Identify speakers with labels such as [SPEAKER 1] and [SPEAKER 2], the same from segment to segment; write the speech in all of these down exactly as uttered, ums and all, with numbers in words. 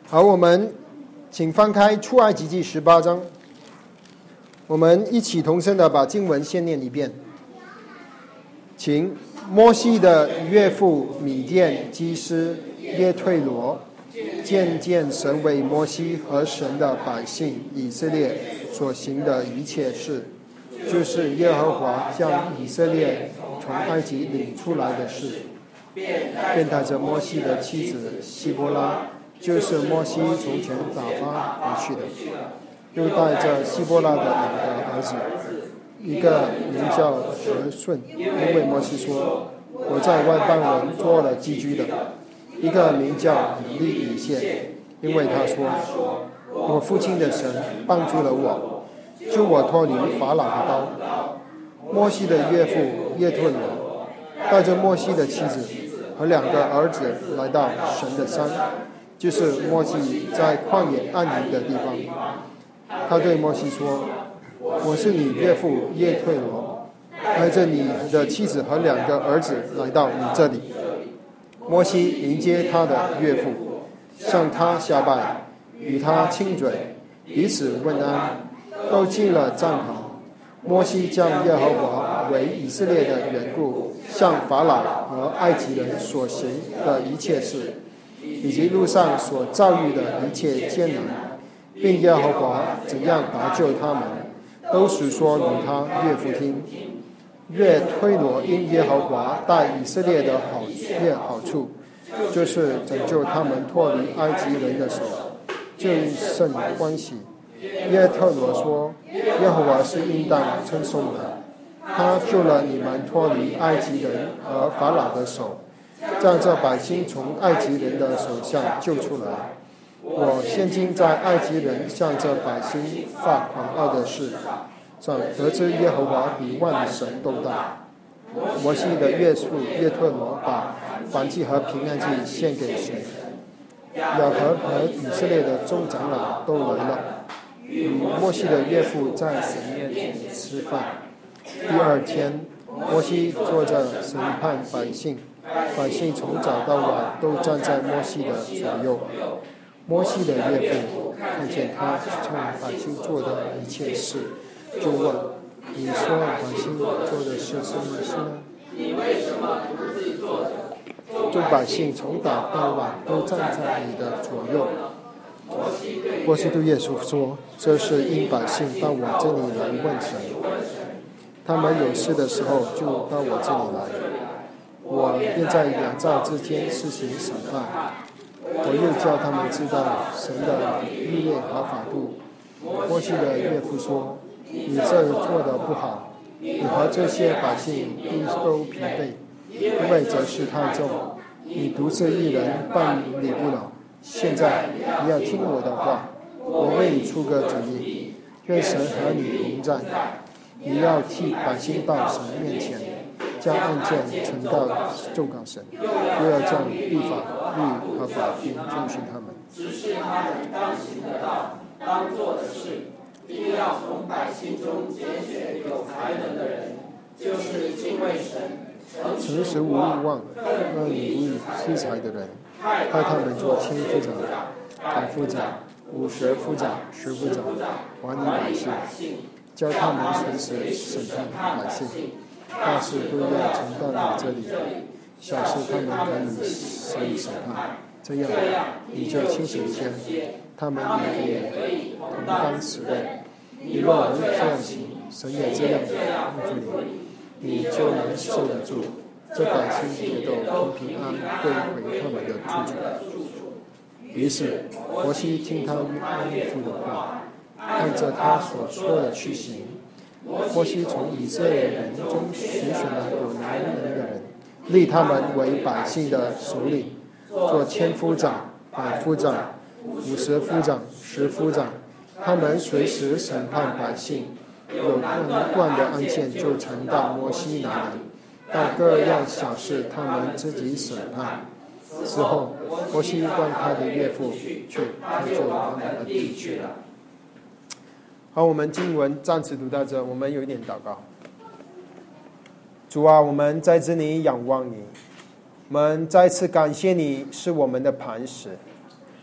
[SPEAKER 1] 好，我们请翻开出埃及记十八章，我们一起同声的把经文先念一遍。请摩西的岳父米甸基斯耶退罗渐渐神为摩西和神的百姓以色列所行的一切事，就是耶和华将以色列从埃及领出来的事，便带着摩西的妻子希波拉，就是摩西从前打发回去的，又带着希波拉的两个儿子，一个名叫和顺，因为摩西说我在外邦人做了寄居的；一个名叫以利以谢，因为他说我父亲的神帮助了我，救我脱离法老的刀。摩西的岳父耶忒罗带着摩西的妻子和两个儿子来到神的山，就是摩西在旷野安营的地方。他对摩西说，我是你岳父耶忒罗，带着你的妻子和两个儿子来到你这里。摩西迎接他的岳父，向他下拜，与他亲嘴，彼此问安，都进了帐篷。摩西将耶和华为以色列的缘故向法老和埃及人所行的一切事，以及路上所遭遇的一切艰难，并耶和华怎样搭救他们，都述说与他岳父听。岳推罗因耶和华带以色列的好业好处，就是拯救他们脱离埃及人的手，就甚欢喜。耶特罗说，耶和华是应当称颂的，他救了你们脱离埃及人和法老的手，将这百姓从埃及人的手下救出来。我现今在埃及人向这百姓发狂傲的事上，得知耶和华比万神都大。摩西的岳父耶忒罗把燔祭和平安祭献给神，亚和和以色列的众长老都来了，与摩西的岳父在神面前吃饭。第二天，摩西坐着审判百姓，百姓从早到晚都站在摩西的左右。摩西的岳父看见他向百姓做的一切事，就问，你说百姓做的是什么事呢？
[SPEAKER 2] 你为什么独自坐着？
[SPEAKER 1] 众百姓从早到晚都站在你的左右。摩西对耶稣说，这是因百姓到我这里来问神，他们有事的时候就到我这里来，我便在两造之间施行审判。我又叫他们知道神的律例和法度。摩西的岳父说，你这做的不好，你和这些百姓必都疲惫，因为这事太重，你独自一人办理不了。现在你要听我的话，我为你出个主意，愿神和你同在。你要替百姓到神面前，将案件呈告奏告神，又要将律法律和法度遵循他们，
[SPEAKER 2] 指示他们当行的道，当做的事，并要从百姓中拣选有才能的人，就是敬畏神、
[SPEAKER 1] 诚实无欲望、恶意无以积财的人，派他们做千夫长、百夫长、五十夫长、十夫长，管理百姓，教他们随时审判百姓。大事都要呈到你这里，小事他们可以受以审判。这样，你就清醒些，他们也可以同当此任。你若能这样行，神也这样吩咐你，你就能受得住。这百姓也都平平安安归回他们的住处。于是，摩西听他岳父的话，按着他所说的去行。摩西从以色列人中选选了有能力的人，立他们为百姓的首领，做千夫长、百夫长、五十夫长、十夫长。他们随时审判百姓，有关断的案件就呈到摩西那里，但各样小事他们自己审判。之后，摩西问他的岳父去，他就往他的地去了。好，我们经文暂时读到这，我们有一点祷告。主啊，我们在这里仰望你，我们再次感谢你是我们的磐石。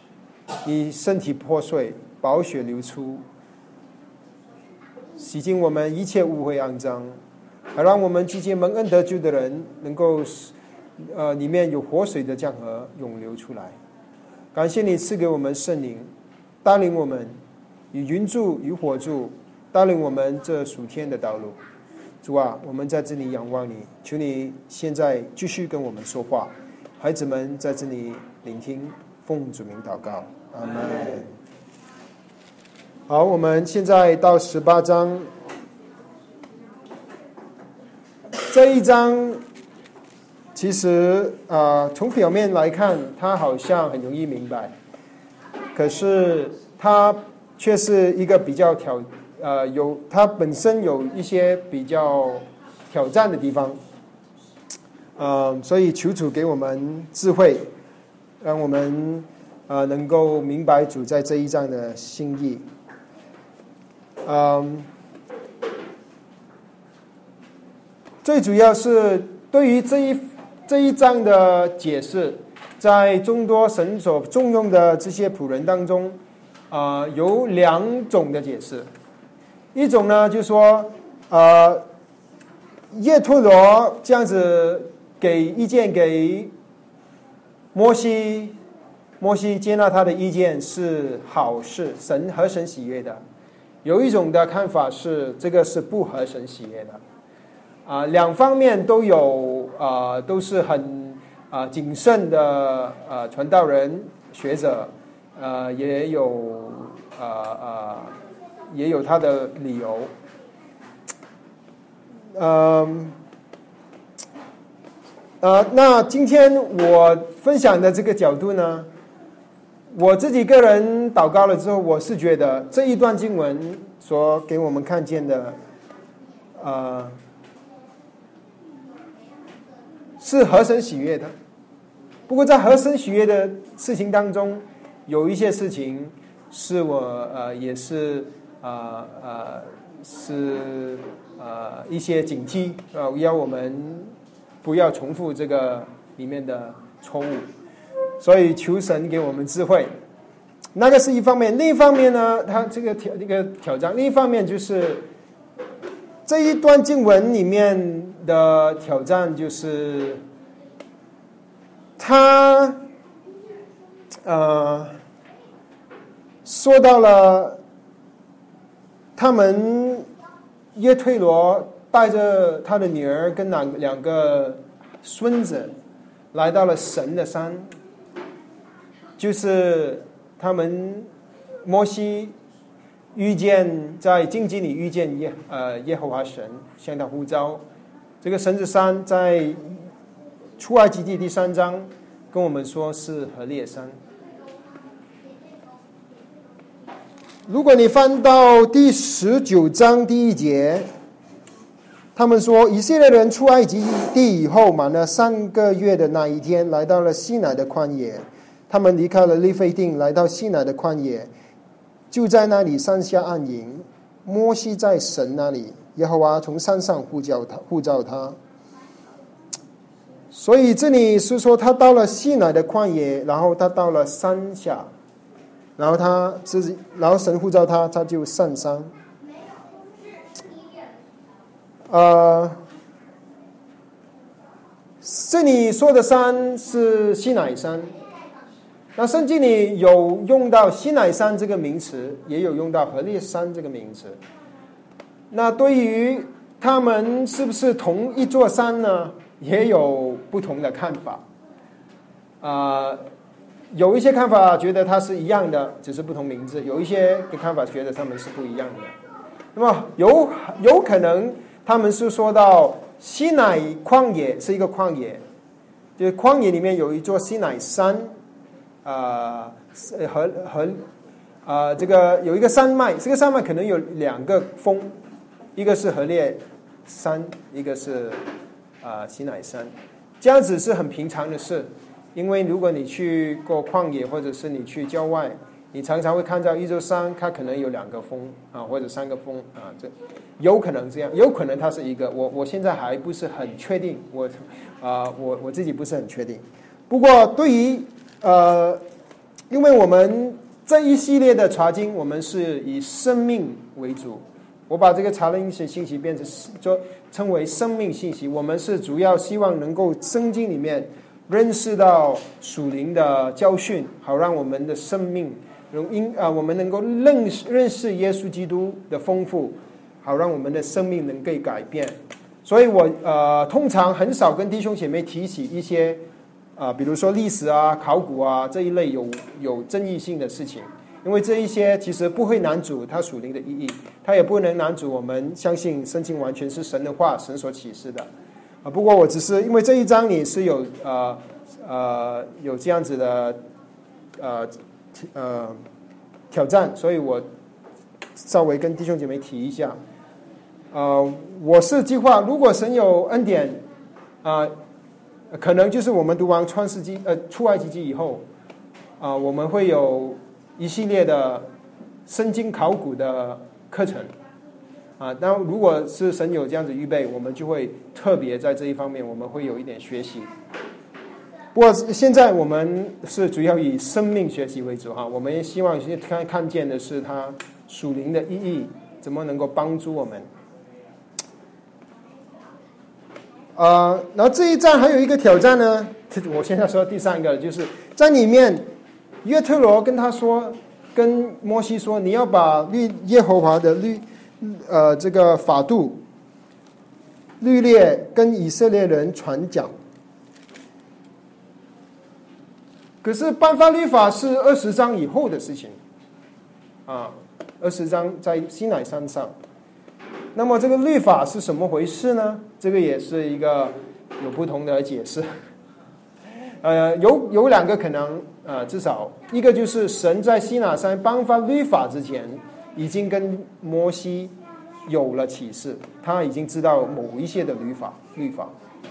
[SPEAKER 1] 你身体破碎，宝血流出，洗净我们一切污秽肮脏，还让我们这些蒙恩得救的人能够呃里面有活水的江河涌流出来。感谢你赐给我们圣灵，带领我们以云柱与火柱带领我们这属天的道路。主啊，我们在这里仰望你，求你现在继续跟我们说话，孩子们在这里聆听，奉主名祷告，阿们。好，我们现在到十八章，这一章其实呃从表面来看，它好像很容易明白，可是它却是一个比较挑呃有它本身有一些比较挑战的地方，呃，所以求主给我们智慧，让我们呃能够明白主在这一章的心意。嗯，最主要是对于这一这一章的解释，在众多神所重用的这些仆人当中，啊、呃，有两种的解释。一种呢，就是说，呃，耶托罗这样子给意见给摩西，摩西接纳他的意见是好事，神合神喜悦的。有一种的看法是，这个是不合神喜悦的，啊、呃，两方面都有，啊、呃，都是很啊、呃、谨慎的呃传道人学者，呃，也有呃呃也有他的理由，嗯、呃，呃，那今天我分享的这个角度呢，我自己个人祷告了之后，我是觉得这一段经文所给我们看见的，呃，是合神喜悦的。不过在合神喜悦的事情当中，有一些事情是我呃也是呃呃是呃一些警惕，呃要我们不要重复这个里面的错误。所以求神给我们智慧，那个是一方面。另一方面呢，他这个挑这个挑战，另一方面就是这一段经文里面的挑战，就是他呃说到了他们耶推罗带着他的女儿跟两两个孙子来到了神的山。就是他们摩西遇见在荆棘里遇见耶呃耶和华神，向他呼召。这个神之山在出埃及记第三章跟我们说是何烈山。如果你翻到第十九章第一节，他们说以色列人出埃及地以后，满了三个月的那一天，来到了西乃的旷野。他们离开了利非定，来到西乃的旷野，就在那里山下安营。摩西在神那里，耶和华从山上呼叫他，呼召他。所以这里是说，他到了西乃的旷野，然后他到了山下，然后他自己，然后神呼召他，他就上山。呃，这里说的山是西乃山。那圣经里有用到西乃山这个名词，也有用到何烈山这个名词。那对于他们是不是同一座山呢，也有不同的看法。啊、呃，有一些看法觉得它是一样的，只是不同名字；有一些的看法觉得他们是不一样的。那么有有可能他们是说到西乃旷野是一个旷野，就是旷野里面有一座西乃山。啊、呃，和和啊、呃，这个有一个山脉，这个山脉可能有两个峰，一个是何烈山，一个是啊、呃、西乃山，这样子是很平常的事。因为如果你去过旷野，或者是你去郊外，你常常会看到一座山，它可能有两个峰啊，或者三个峰啊，这有可能这样，有可能它是一个。我我现在还不是很确定，我啊、呃、我我自己不是很确定。不过对于呃， 因为我们这一系列的查经，我们是以生命为主。我把这个查经信息变成就称为生命信息。我们是主要希望能够圣经里面认识到属灵的教训，好让我们的生命因啊，我们能够认识认识耶稣基督的丰富，好让我们的生命能够改变。所以我呃通常很少跟弟兄姐妹提起一些啊、呃，比如说历史啊、考古啊这一类有有争议性的事情，因为这一些其实不会难阻它属灵的意义，它也不能难阻我们相信圣经完全是神的话，神所启示的啊。不过我只是因为这一章里是有呃呃有这样子的呃呃挑战，所以我稍微跟弟兄姐妹提一下。呃，我是计划，如果神有恩典，啊、呃，可能就是我们读完创世纪、呃出埃及记以后，啊、呃，我们会有一系列的圣经考古的课程，啊，那如果是神有这样子预备，我们就会特别在这一方面，我们会有一点学习。不过现在我们是主要以生命学习为主哈，我们也希望看看见的是它属灵的意义，怎么能够帮助我们。呃，然后这一章还有一个挑战呢，我现在说第三个，就是在里面，约特罗跟他说，跟摩西说，你要把律耶和华的律，呃，这个法度、律列跟以色列人传讲。可是颁发律法是二十章以后的事情，啊，二十章在西乃山上。那么这个律法是什么回事呢？这个也是一个有不同的解释。呃，有有两个可能，呃，至少一个就是神在西乃山颁发律法之前，已经跟摩西有了启示，他已经知道某一些的律法律法。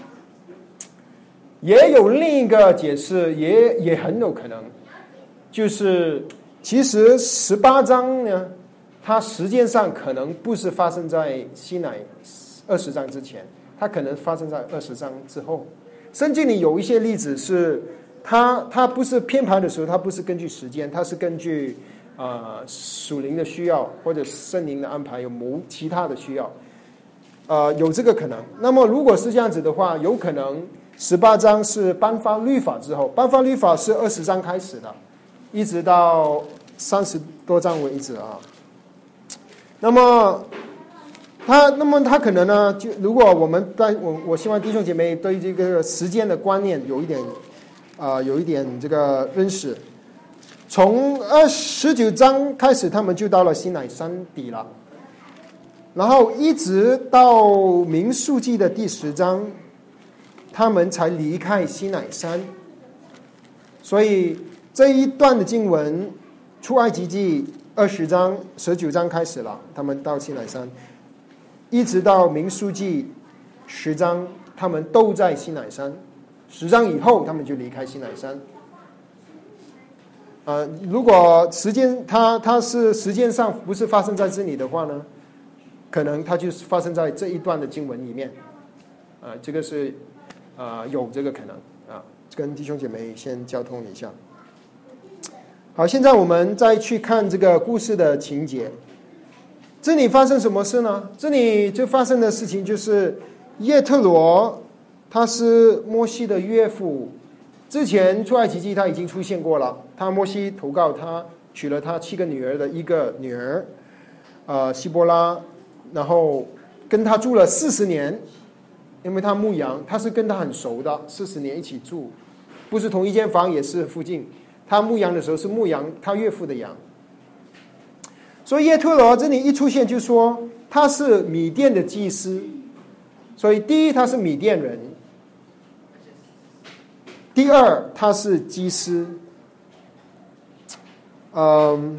[SPEAKER 1] 也有另一个解释，也也很有可能，就是其实十八章呢。它时间上可能不是发生在西乃二十章之前，它可能发生在二十章之后。圣经里有一些例子是，它它不是编排的时候，它不是根据时间，它是根据呃属灵的需要或者圣灵的安排，有某其他的需要，呃有这个可能。那么如果是这样子的话，有可能十八章是颁发律法之后，颁发律法是二十章开始的，一直到三十多章为止啊。那么他，那么他可能呢？就如果我们在我我希望弟兄姐妹对这个时间的观念有一点啊、呃，有一点这个认识。从二十九章开始，他们就到了西乃山底了，然后一直到民数记的第十章，他们才离开西乃山。所以这一段的经文，出埃及记二十章、十九章开始了，他们到西乃山，一直到民数记十章，他们都在西乃山。十章以后，他们就离开西乃山。呃，如果时间它它是时间上不是发生在这里的话呢，可能它就是发生在这一段的经文里面。啊、呃，这个是啊、呃、有这个可能啊、呃，跟弟兄姐妹先交通一下。好，现在我们再去看这个故事的情节。这里发生什么事呢？这里就发生的事情就是叶特罗，他是摩西的岳父，之前出埃及记他已经出现过了。他摩西投靠他，娶了他七个女儿的一个女儿，呃，希波拉，然后跟他住了四十年，因为他牧羊，他是跟他很熟的，四十年一起住，不是同一间房，也是附近。他牧羊的时候是牧羊他岳父的羊，所以叶特罗这里一出现就说他是米甸的祭司，所以第一他是米甸人，第二他是祭司。嗯，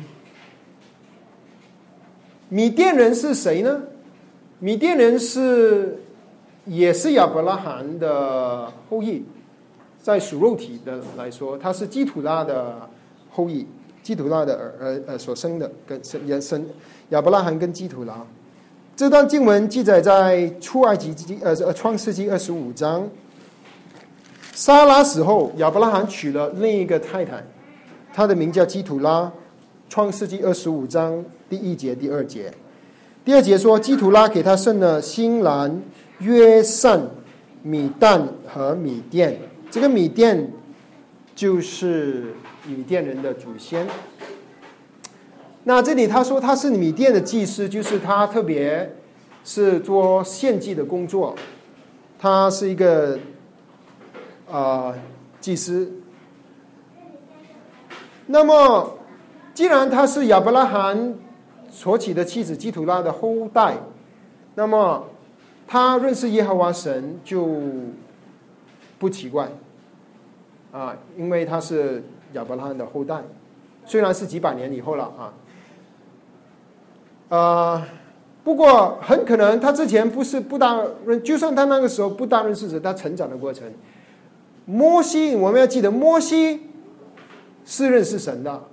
[SPEAKER 1] 米甸人是谁呢？米甸人是也是亚伯拉罕的后裔。在属肉体的来说，他是基土拉的后裔，基土拉的儿呃所生的，跟生生亚伯拉罕跟基土拉。这段经文记载在出埃及记呃创世纪二十五章。撒拉死后，亚伯拉罕娶了另一个太太， 他的名叫基土拉，创世纪二十五章第一节、第二节。第二节说，基土拉给他生了新兰、约善、米旦和米甸。这个米甸就是米甸人的祖先。那这里他说他是米甸的祭司，就是他特别是做献祭的工作，他是一个呃祭司。那么既然他是亚伯拉罕所娶的妻子基土拉的后代，那么他认识耶和华神就不奇怪啊，因为他是亚伯拉罕的后代，虽然是几百年以后了啊。呃，不过很可能他之前不是不大认，就算他那个时候不大认识神，他成长的过程，摩西我们要记得，摩西是认识神的。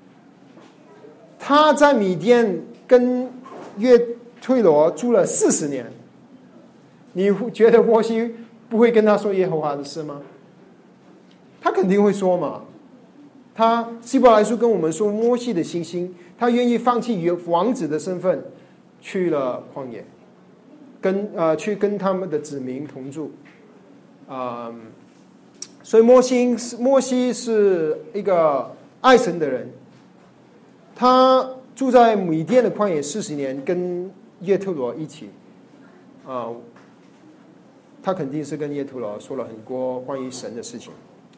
[SPEAKER 1] 他在米甸跟约推罗住了四十年，你觉得摩西不会跟他说耶和华的事吗？他肯定会说嘛。他希伯来书跟我们说，摩西的信心，他愿意放弃王子的身份，去了旷野，跟呃去跟他们的子民同住，啊、呃，所以摩西摩西是一个爱神的人。他住在米甸的旷野四十年，跟耶特罗一起，啊、呃，他肯定是跟耶特罗说了很多关于神的事情。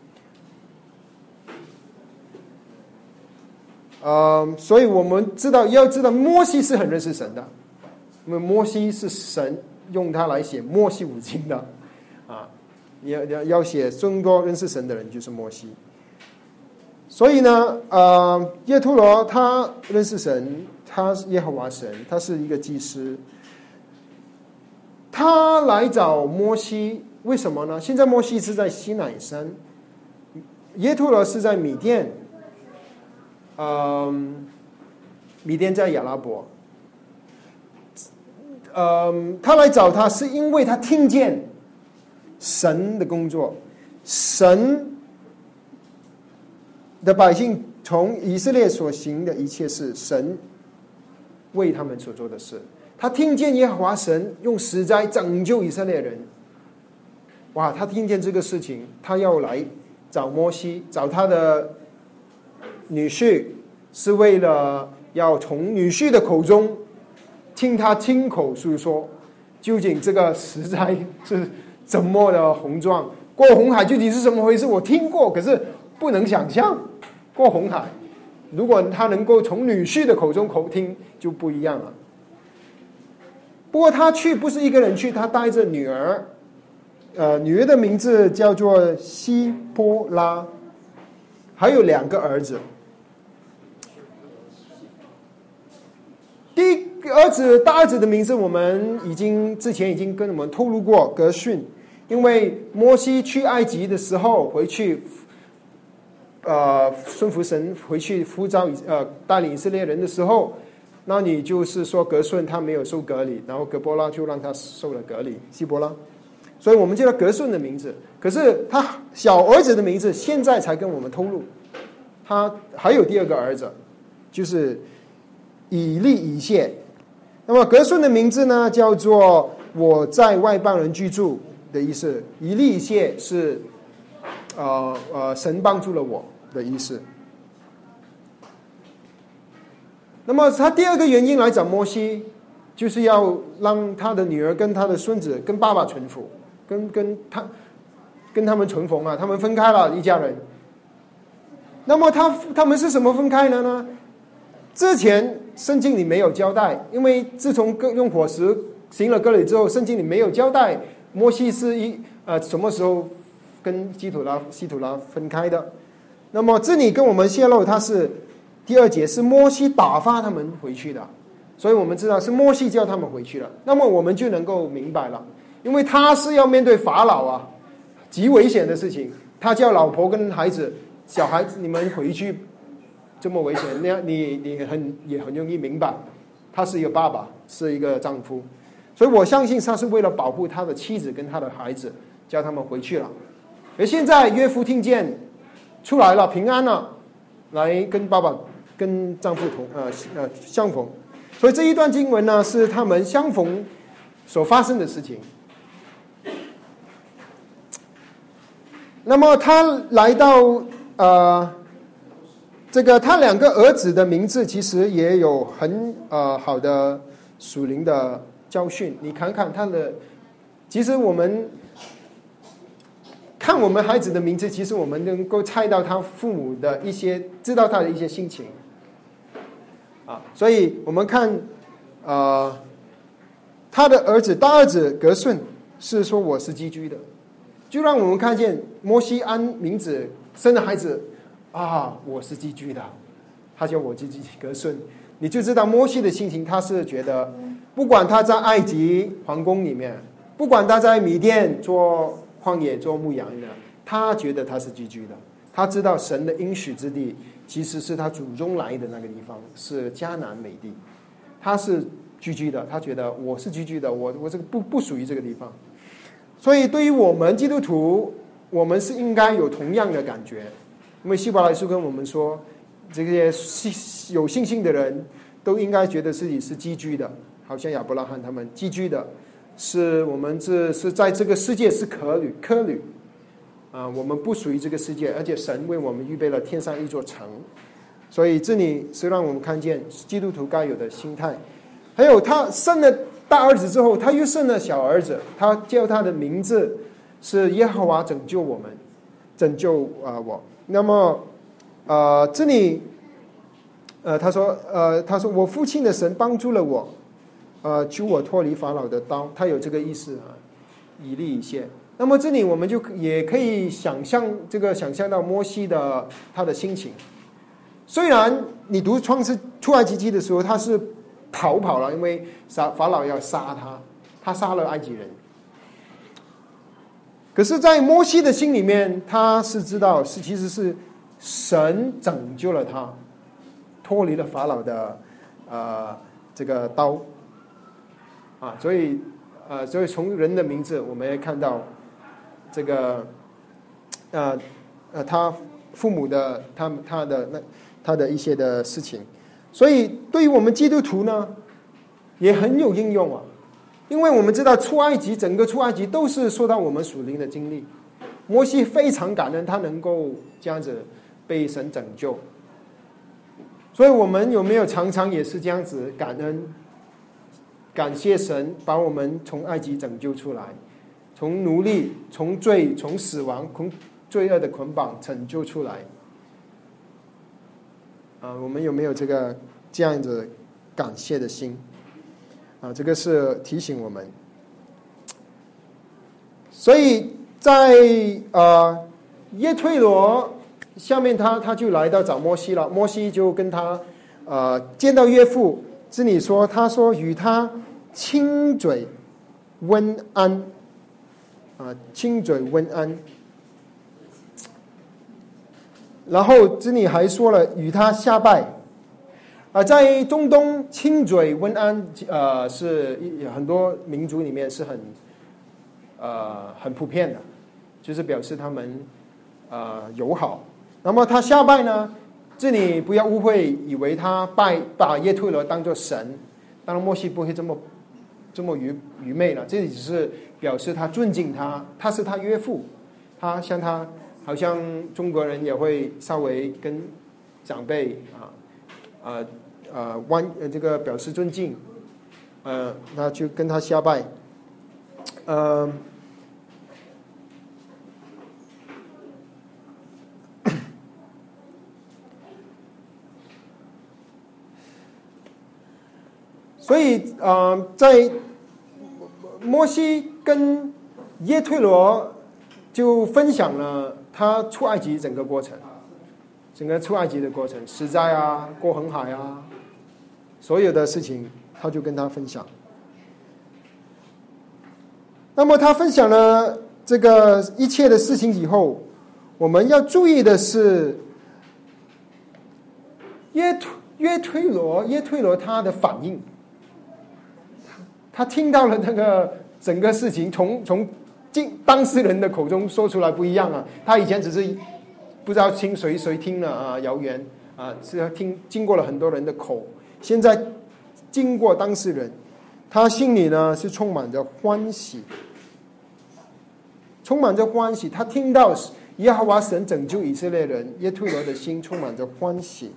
[SPEAKER 1] 呃，所以我们知道，要知道摩西是很认识神的，因为摩西是神用他来写摩西五经的，啊，要要要写更多认识神的人就是摩西。所以呢，呃，耶突罗他认识神，他是耶和华神，他是一个祭司。他来找摩西，为什么呢？现在摩西是在西乃山，耶突罗是在米甸，嗯，米甸在亚拉伯。嗯，他来找他是因为他听见神的工作，神的百姓从以色列所行的一切事，神为他们所做的事，他听见耶和华神用十灾拯救以色列人。哇，他听见这个事情，他要来找摩西，找他的女婿，是为了要从女婿的口中听他亲口诉说，究竟这个十灾是怎么的洪壮，过红海究竟是怎么回事？我听过，可是不能想象过红海。如果他能够从女婿的口中口听，就不一样了。不过他去不是一个人去，他带着女儿，呃，女儿的名字叫做希波拉，还有两个儿子。第一个儿子，大儿子的名字我们已经之前已经跟我们透露过，革训。因为摩西去埃及的时候回去，呃，顺服神回去呼召呃带领以色列人的时候，那你就是说革顺他没有受割礼，然后革波拉就让他受了割礼，希波拉，所以我们叫他革顺的名字。可是他小儿子的名字现在才跟我们透露，他还有第二个儿子，就是以利以谢。那么革顺的名字呢，叫做我在外邦人居住的意思。以利以谢是呃呃神帮助了我的意思。那么他第二个原因来找摩西，就是要让他的女儿跟他的孙子跟爸爸存服，跟跟他跟他们重逢啊，他们分开了一家人。那么他他们是什么分开了呢？之前圣经里没有交代，因为自从用火石行了割礼之后，圣经里没有交代摩西是一呃什么时候跟基土拉西土拉分开的。那么这里跟我们泄露，他是第二节是摩西打发他们回去的，所以我们知道是摩西叫他们回去了。那么我们就能够明白了，因为他是要面对法老啊，极危险的事情。他叫老婆跟孩子、小孩子你们回去。这么危险，那你你很也很容易明白，他是一个爸爸，是一个丈夫，所以我相信他是为了保护他的妻子跟他的孩子，叫他们回去了。而现在约夫听见出来了，平安了， 来跟爸爸跟丈夫同呃呃相逢。所以这一段经文呢，是他们相逢所发生的事情。那么他来到呃这个他两个儿子的名字，其实也有很呃好的属灵的教训。你看看他的，其实我们看我们孩子的名字，其实我们能够猜到他父母的一些，知道他的一些心情啊。所以我们看呃他的儿子大儿子格顺是说我是寄居的，就让我们看见摩西按名字生的孩子啊，我是寄居的，他叫我寄居格顺，你就知道摩西的心情。他是觉得，不管他在埃及皇宫里面，不管他在米甸做旷野做牧羊的，他觉得他是寄居的。他知道神的应许之地其实是他祖宗来的那个地方，是迦南美地，他是寄居的。他觉得我是寄居的，我我这个不不属于这个地方。所以对于我们基督徒，我们是应该有同样的感觉。因为希伯来书跟我们说，这些有信心的人都应该觉得自己是寄居的，好像亚伯拉罕他们寄居的，是我们这是在这个世界是客旅客旅啊，我们不属于这个世界，而且神为我们预备了天上一座城。所以这里是让我们看见基督徒该有的心态。还有他生了大儿子之后，他又生了小儿子，他叫他的名字是耶和华拯救我们，拯救啊、呃、我。那么，呃，这里，呃，他说，呃，他说我父亲的神帮助了我，呃，救我脱离法老的刀，他有这个意思啊，以利以谢。那么这里我们就也可以想象这个想象到摩西的他的心情。虽然你读创世出埃及记的时候，他是逃跑了，因为杀法老要杀他，他杀了埃及人。可是在摩西的心里面，他是知道是其实是神拯救了他，脱离了法老的呃这个刀啊。所以呃所以从人的名字我们也看到这个呃呃他父母的他他的那他的一些的事情。所以对于我们基督徒呢也很有应用啊。因为我们知道出埃及，整个出埃及都是受到我们属灵的经历。摩西非常感恩，他能够这样子被神拯救。所以我们有没有常常也是这样子感恩，感谢神把我们从埃及拯救出来，从奴隶、从罪、从死亡、从罪恶的捆绑拯救出来？啊，我们有没有这个这样子感谢的心？啊，这个是提醒我们。所以在呃耶推罗下面他，他就来到找摩西了。摩西就跟他呃见到岳父，这里说他说与他亲嘴问安啊，亲嘴问安。然后这里还说了与他下拜。啊，在中东亲嘴问安，呃，是很多民族里面是很，呃，很普遍的，就是表示他们呃友好。那么他下拜呢，这里不要误会，以为他拜把耶推罗当作神，当然摩西不会这么这么愚愚昧了，这里只是表示他尊敬他，他是他岳父，他像他好像中国人也会稍微跟长辈啊啊。呃，弯呃，这个表示尊敬，呃，那就跟他下拜，呃，所以呃，在摩西跟耶推罗就分享了他出埃及整个过程，整个出埃及的过程，死灾啊，过红海啊。所有的事情他就跟他分享。那么他分享了这个一切的事情以后，我们要注意的是耶耶推罗耶推罗他的反应。他听到了那个整个事情从从当事人的口中说出来不一样啊，他以前只是不知道听谁谁听了啊，谣言啊，是要听经过了很多人的口，现在经过当事人，他心里呢是充满着欢喜，充满着欢喜。他听到耶和华神拯救以色列人，耶忒罗的心充满着欢喜。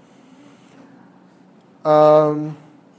[SPEAKER 1] 嗯，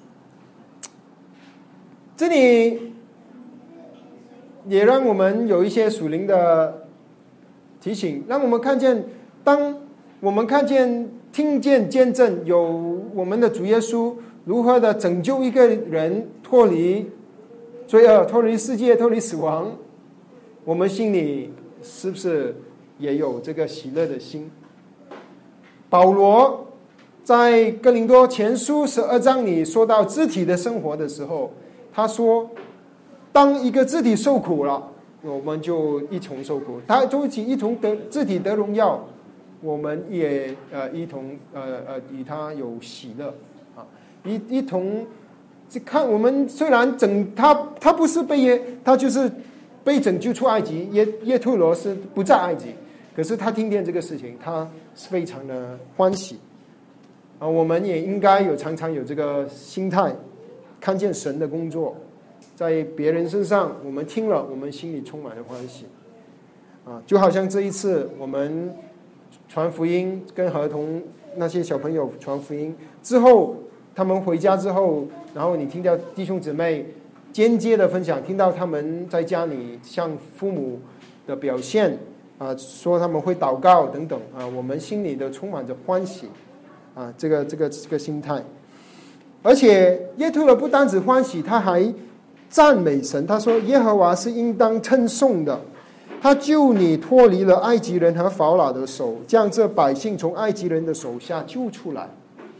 [SPEAKER 1] 这里也让我们有一些属灵的提醒，让我们看见，当我们看见、听见、见证有我们的主耶稣如何的拯救一个人脱离罪恶、脱离世界、脱离死亡，我们心里是不是也有这个喜乐的心？保罗在哥林多前书十二章里说到肢体的生活的时候，他说，当一个肢体受苦了，我们就一同受苦；他就一起一同得肢体得荣耀，我们也呃一同呃呃与他有喜乐啊，一一同看我们虽然整他他不是被耶，他就是被拯救出埃及，耶耶忒罗是不在埃及，可是他听见这个事情，他是非常的欢喜啊。我们也应该有常常有这个心态，看见神的工作在别人身上，我们听了，我们心里充满了欢喜啊。就好像这一次我们传福音，跟合同那些小朋友传福音之后，他们回家之后，然后你听到弟兄姊妹间接的分享，听到他们在家里向父母的表现啊，说他们会祷告等等啊，我们心里都充满着欢喜啊，这个这个这个心态。而且耶忒罗不单只欢喜，他还赞美神。他说：“耶和华是应当称颂的，他救你脱离了埃及人和法老的手，将这百姓从埃及人的手下救出来。”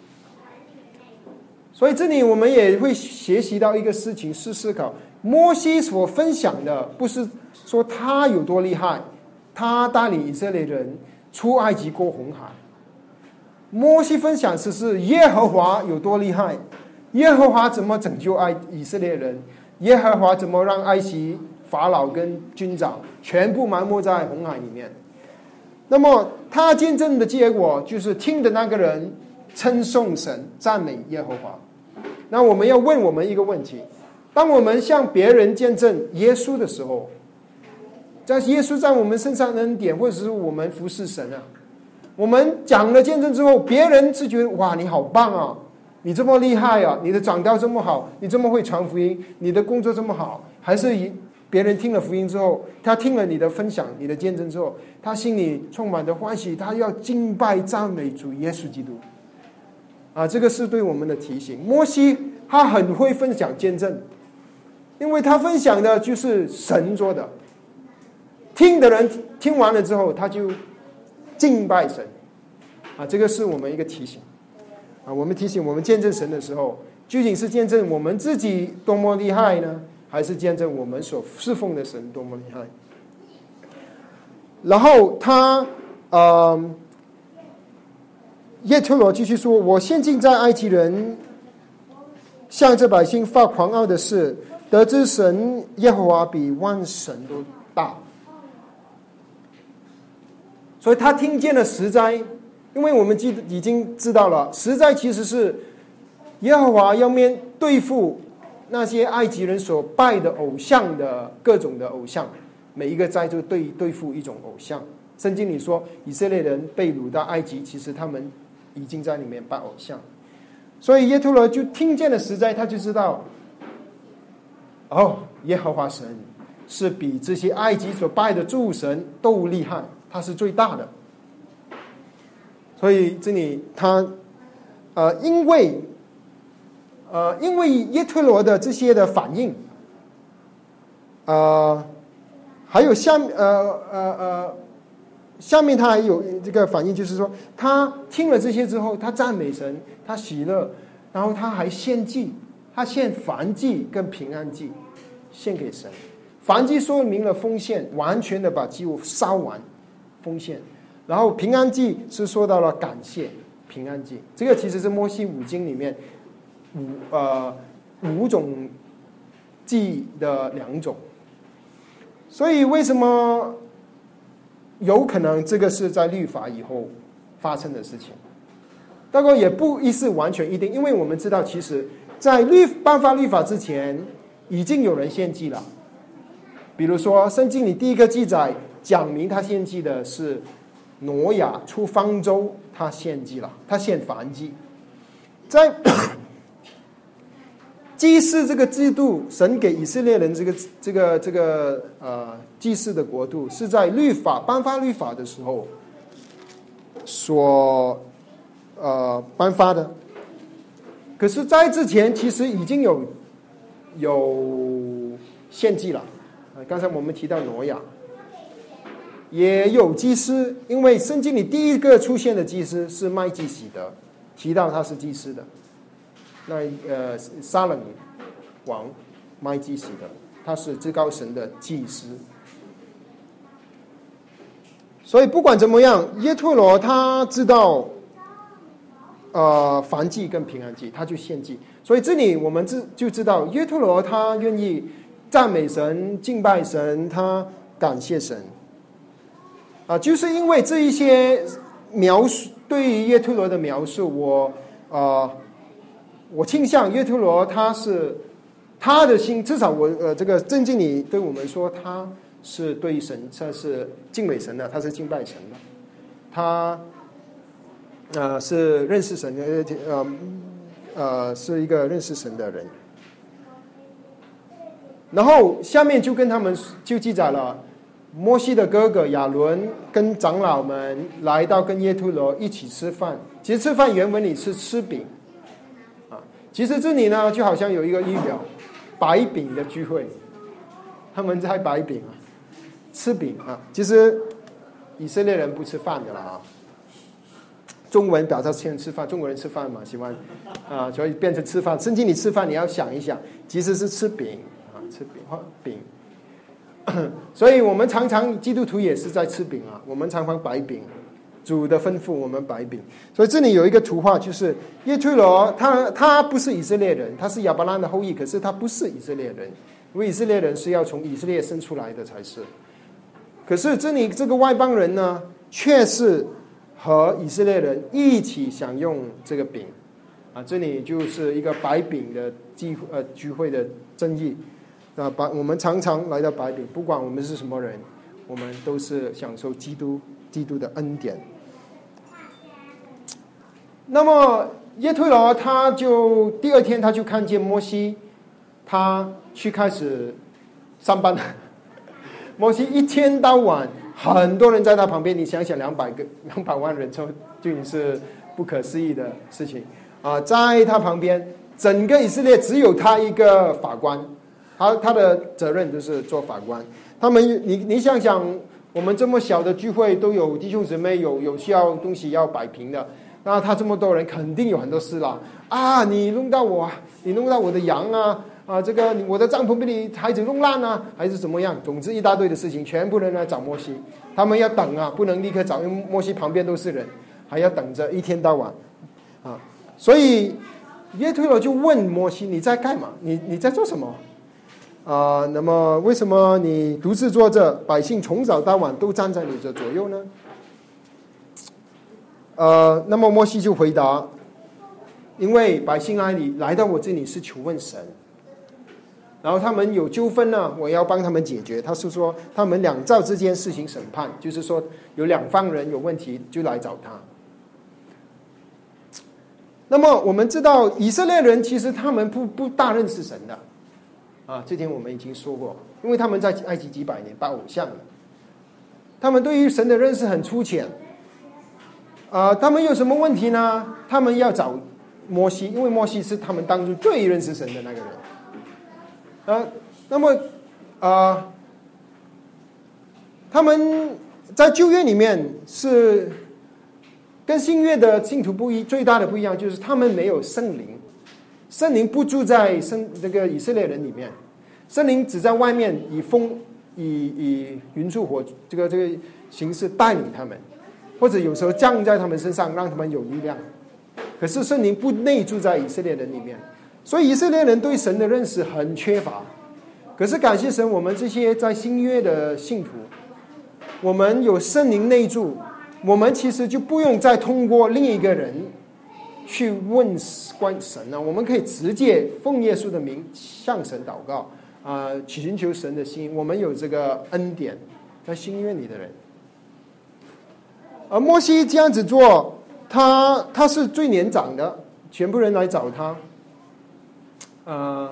[SPEAKER 1] 所以这里我们也会学习到一个事情，是思考摩西所分享的，不是说他有多厉害，他带领以色列人出埃及过红海。摩西分享的是耶和华有多厉害，耶和华怎么拯救埃以色列人，耶和华怎么让埃及法老跟军长全部埋没在红海里面。那么他见证的结果就是听的那个人称颂神，赞美耶和华。那我们要问我们一个问题，当我们向别人见证耶稣的时候，在耶稣在我们身上的恩典，或者是我们服侍神啊，我们讲了见证之后，别人是觉得哇你好棒啊，你这么厉害啊，你的讲道这么好，你这么会传福音，你的工作这么好，还是别人听了福音之后，他听了你的分享，你的见证之后，他心里充满着欢喜，他要敬拜赞美主耶稣基督啊，这个是对我们的提醒。摩西他很会分享见证，因为他分享的就是神做的，听的人听完了之后，他就敬拜神啊，这个是我们一个提醒啊。我们提醒我们见证神的时候，究竟是见证我们自己多么厉害呢，还是见证我们所侍奉的神多么厉害？然后他呃耶忒罗继续说：“我现今在埃及人向这百姓发狂傲的事，得知神耶和华比万神都大。”所以他听见了十灾，因为我们记已经知道了，十灾其实是耶和华要面对付那些埃及人所拜的偶像的各种的偶像，每一个灾就对对付一种偶像。圣经里说，以色列人被掳到埃及，其实他们已经在里面拜偶像。所以耶忒罗就听见了十灾，他就知道，哦，耶和华神是比这些埃及所拜的诸神都厉害，他是最大的。所以这里他呃，因为呃，因为耶忒罗的这些的反应，呃，还有下呃呃呃，下面他还有这个反应，就是说他听了这些之后，他赞美神，他喜乐，然后他还献祭，他献燔祭跟平安祭献给神。燔祭说明了奉献，完全的把祭物烧完，奉献。然后平安祭是说到了感谢，平安祭这个其实是摩西五经里面五呃五种祭的两种。所以为什么有可能这个是在律法以后发生的事情？ 不过也不一是完全一定，因为我们知道，其实在律颁发律法之前，已经有人献祭了。比如说，圣经里第一个记载讲明他献祭的是挪亚出方舟，他献祭了，他献燔祭。在祭祀这个制度，神给以色列人这个这个这个呃祭祀的国度，是在律法颁发律法的时候所呃颁发的。可是，在之前其实已经有有献祭了。刚才我们提到挪亚，也有祭司，因为圣经里第一个出现的祭司是麦基洗德，提到他是祭司的。那呃，撒冷王麦基洗德，他是至高神的祭司。所以不管怎么样，耶忒罗他知道呃燔祭跟平安祭，他就献祭。所以这里我们就知道耶忒罗他愿意赞美神、敬拜神，他感谢神啊、呃，就是因为这一些描述对于耶忒罗的描述，我呃，我倾向耶忒罗他是他的心，至少我呃这个圣经里对我们说他是对神，他是敬畏神的，他是敬拜神的，他呃是认识神的，呃呃是一个认识神的人。然后下面就跟他们就记载了，摩西的哥哥亚伦跟长老们来到跟耶忒罗一起吃饭。其实吃饭原文里是吃饼啊，其实这里呢就好像有一个预表白饼的聚会，他们在白饼啊，吃饼啊。其实以色列人不吃饭的啦啊，中文表达先吃饭，中国人吃饭嘛喜欢啊，所以变成吃饭。圣经里吃饭你要想一想，其实是吃饼。吃饼饼，所以我们常常基督徒也是在吃饼啊。我们常常摆饼，主的吩咐我们摆饼。所以这里有一个图画，就是耶忒罗他他不是以色列人，他是亚伯拉罕的后裔，可是他不是以色列人，因为以色列人是要从以色列生出来的才是。可是这里这个外邦人呢，却是和以色列人一起享用这个饼啊。这里就是一个摆饼的聚呃聚会的争议。啊，白我们常常来到白饼，不管我们是什么人，我们都是享受基督基督的恩典。那么耶忒罗他就第二天他就看见摩西，他去开始上班了。摩西一天到晚很多人在他旁边，你想想两百个两百万人就就已经是不可思议的事情啊！在他旁边，整个以色列只有他一个法官。他他的责任就是做法官。他们你你想想，我们这么小的聚会都有弟兄姊妹有有需要东西要摆平的，那他这么多人肯定有很多事了啊！你弄到我，你弄到我的羊啊啊！这个我的帐篷被你孩子弄烂啊，还是怎么样？总之一大堆的事情，全部人来找摩西，他们要等啊，不能立刻找，因为摩西旁边都是人，还要等着一天到晚啊！所以耶忒罗就问摩西：“你在干嘛？你你在做什么？”啊、呃，那么为什么你独自坐着，百姓从早到晚都站在你的左右呢？呃，那么摩西就回答：因为百姓来里来到我这里是求问神，然后他们有纠纷呢，我要帮他们解决。他是说他们两造之间施行审判，就是说有两方人有问题就来找他。那么我们知道以色列人其实他们不不大认识神的。啊，这点我们已经说过，因为他们在埃及几百年拜偶像了，他们对于神的认识很粗浅。啊、呃，他们有什么问题呢？他们要找摩西，因为摩西是他们当中最认识神的那个人。呃，那么啊、呃，他们在旧约里面是跟新约的信徒不一，最大的不一样就是他们没有圣灵。圣灵不住在圣这个以色列人里面，圣灵只在外面以风以以云柱火这个这个形式带领他们，或者有时候降在他们身上，让他们有力量。可是圣灵不内住在以色列人里面，所以以色列人对神的认识很缺乏。可是感谢神，我们这些在新约的信徒，我们有圣灵内住，我们其实就不用再通过另一个人去问关神呢，我们可以直接奉耶稣的名向神祷告啊、呃，寻求神的心。我们有这个恩典在新约里的人，而摩西这样子做，他他是最年长的，全部人来找他。呃，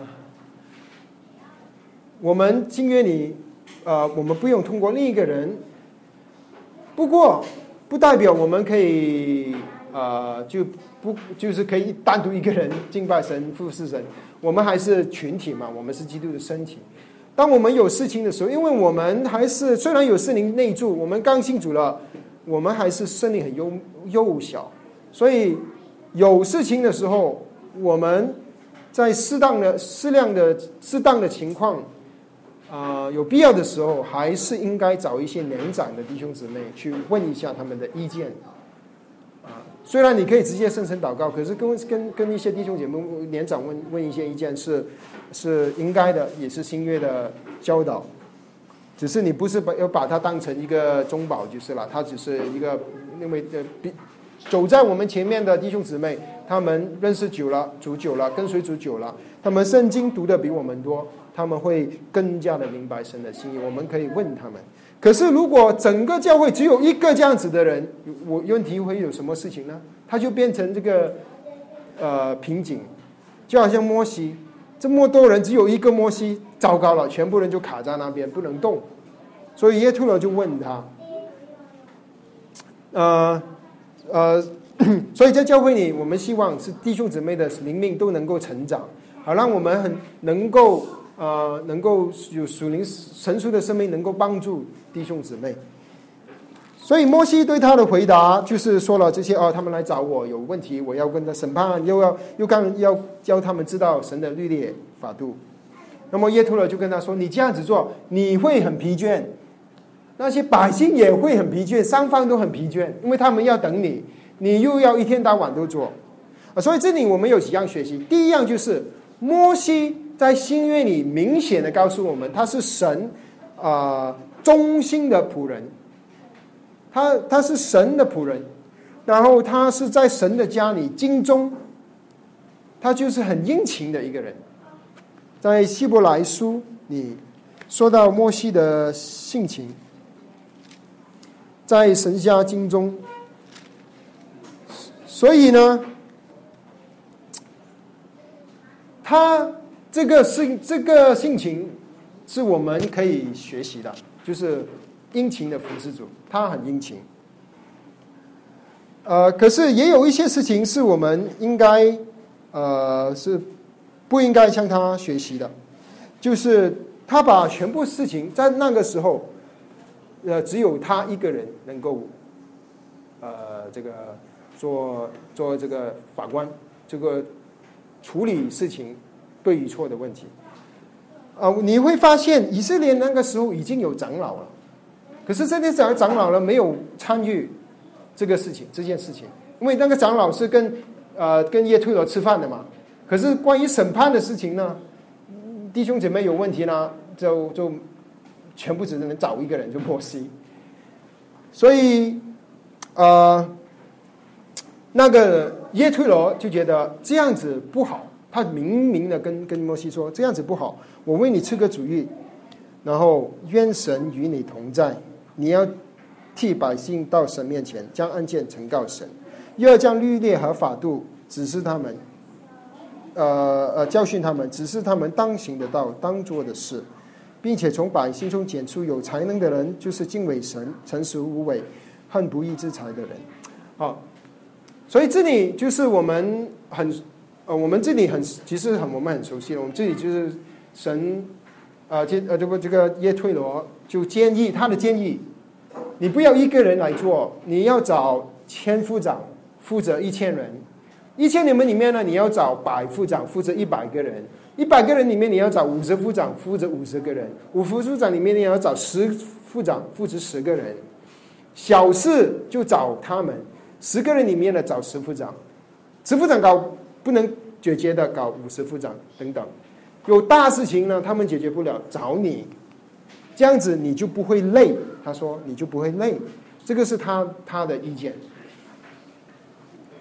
[SPEAKER 1] 我们新约里，呃，我们不用通过另一个人，不过不代表我们可以呃就不就是可以单独一个人敬拜神、服侍神。我们还是群体嘛，我们是基督的身体。当我们有事情的时候，因为我们还是虽然有圣灵内住，我们刚信主了，我们还是圣灵很幼幼小，所以有事情的时候，我们在适当的、适量的、适当的情况，啊、呃，有必要的时候，还是应该找一些年长的弟兄姊妹去问一下他们的意见。啊，虽然你可以直接深深祷告，可是跟跟跟一些弟兄姐妹年长问问一些意见是是应该的，也是新约的教导。只是你不是把要把它当成一个中保就是了，它只是一个因为呃比走在我们前面的弟兄姊妹，他们认识久了，主久了，跟随主久了，他们圣经读的比我们多，他们会更加的明白神的心意。我们可以问他们。可是如果整个教会只有一个这样子的人，我问题会有什么事情呢？他就变成这个呃瓶颈，就好像摩西这么多人只有一个摩西，糟糕了，全部人就卡在那边不能动。所以耶突罗就问他，呃呃，所以在教会里，我们希望是弟兄姊妹的灵命都能够成长，好让我们很能够呃能够有属灵成熟的生命，能够帮助弟兄姊妹。所以摩西对他的回答就是说了这些哦，他们来找我有问题，我要跟他审判，又要又刚要教他们知道神的律例法度。那么耶突罗就跟他说：“你这样子做，你会很疲倦，那些百姓也会很疲倦，双方都很疲倦，因为他们要等你，你又要一天到晚都做。”啊，所以这里我们有几样学习。第一样就是摩西在新约里明显的告诉我们，他是神啊、呃、忠心的仆人。他他是神的仆人，然后他是在神的家里尽忠，他就是很殷勤的一个人。在希伯来书里说到摩西的性情，在神家尽忠，所以呢，他这个性这个性情是我们可以学习的，就是殷勤的服侍主，他很殷勤。呃，可是也有一些事情是我们应该，呃，是不应该向他学习的，就是他把全部事情在那个时候，呃，只有他一个人能够，呃，这个做做这个法官，这个处理事情对与错的问题。啊、呃，你会发现以色列那个时候已经有长老了。可是这些长长老呢，没有参与这个事情，这件事情，因为那个长老是跟呃跟耶推罗吃饭的嘛。可是关于审判的事情呢，弟兄姐妹有问题呢，就就全部只能找一个人，就摩西。所以呃，那个耶推罗就觉得这样子不好，他明明的跟跟摩西说这样子不好，我为你出个主意，然后愿神与你同在。你要替百姓到神面前，将案件呈告神，又要将律例和法度指示他们，呃呃教训他们，指示他们当行的道，当做的事，并且从百姓中拣出有才能的人，就是敬畏神、诚实无伪、恨不义之财的人。好，所以这里就是我们很呃，我们这里很其实很我们很熟悉的，我们这里就是神呃这呃这个这个耶推罗就建议他的建议。你不要一个人来做，你要找千夫长负责一千人，一千人里面呢，你要找百夫长负责一百个人，一百个人里面你要找五十夫长负责五十个人，五十夫长里面你要找十夫长负责十个人，小事就找他们，十个人里面呢找十夫长，十夫长搞不能解决的搞五十夫长等等，有大事情呢他们解决不了找你。这样子你就不会累，他说你就不会累，这个是他他的意见。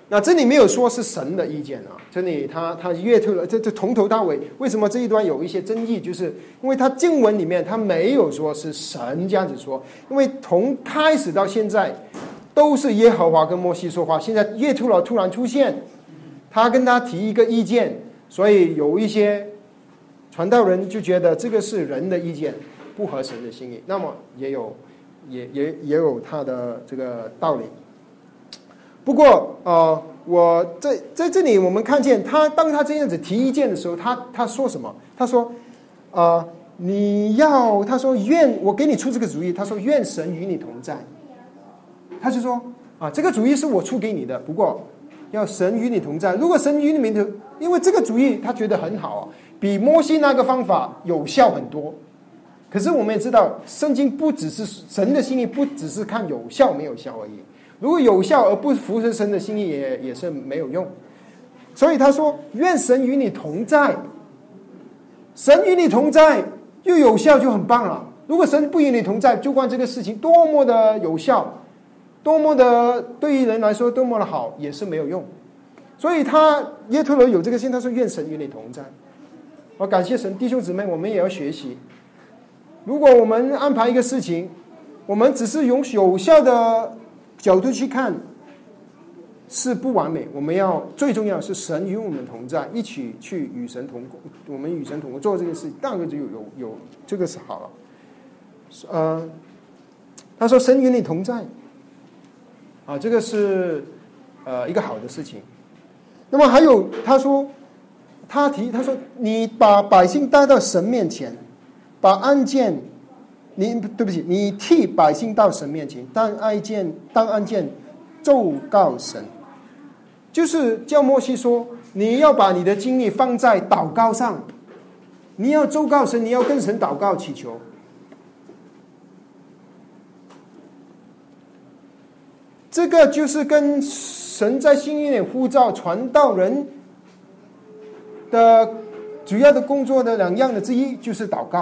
[SPEAKER 1] 那这里没有说是神的意见啊，这里他他约退了，这这从头到尾，为什么这一段有一些争议？就是因为他经文里面他没有说是神这样子说，因为从开始到现在都是耶和华跟摩西说话，现在约退了突然出现，他跟他提一个意见，所以有一些传道人就觉得这个是人的意见，不合神的心意，那么也有也也也有他的这个道理。不过，呃，我在在这里，我们看见他当他这样子提意见的时候，他他说什么？他说，呃，你要，他说愿我给你出这个主意，他说愿神与你同在。他就说啊，这个主意是我出给你的，不过要神与你同在。如果神与你同，因为这个主意他觉得很好啊，比摩西那个方法有效很多。可是我们也知道，圣经不只是神的心意，不只是看有效没有效而已。如果有效而不符合神的心意也，也是没有用。所以他说：“愿神与你同在。”神与你同在又有效就很棒了。如果神不与你同在，就管这个事情多么的有效，多么的对于人来说多么的好，也是没有用。所以他耶托罗有这个心，他说：“愿神与你同在。”我感谢神，弟兄姊妹，我们也要学习。如果我们安排一个事情，我们只是用有效的角度去看，是不完美。我们要最重要的是神与我们同在，一起去与神同工，我们与神同工做这个事，当然就有有有这个是好了。呃，他说神与你同在，啊，这个是呃一个好的事情。那么还有他说，他提他说你把百姓带到神面前，把案件。你对不起，你替百姓到神面前，当案件当案件奏告神，就是叫摩西说，你要把你的精力放在祷告上，你要奏告神，你要跟神祷告祈求。这个就是跟神在新约里呼召传道人的主要的工作的两样的之一，就是祷告。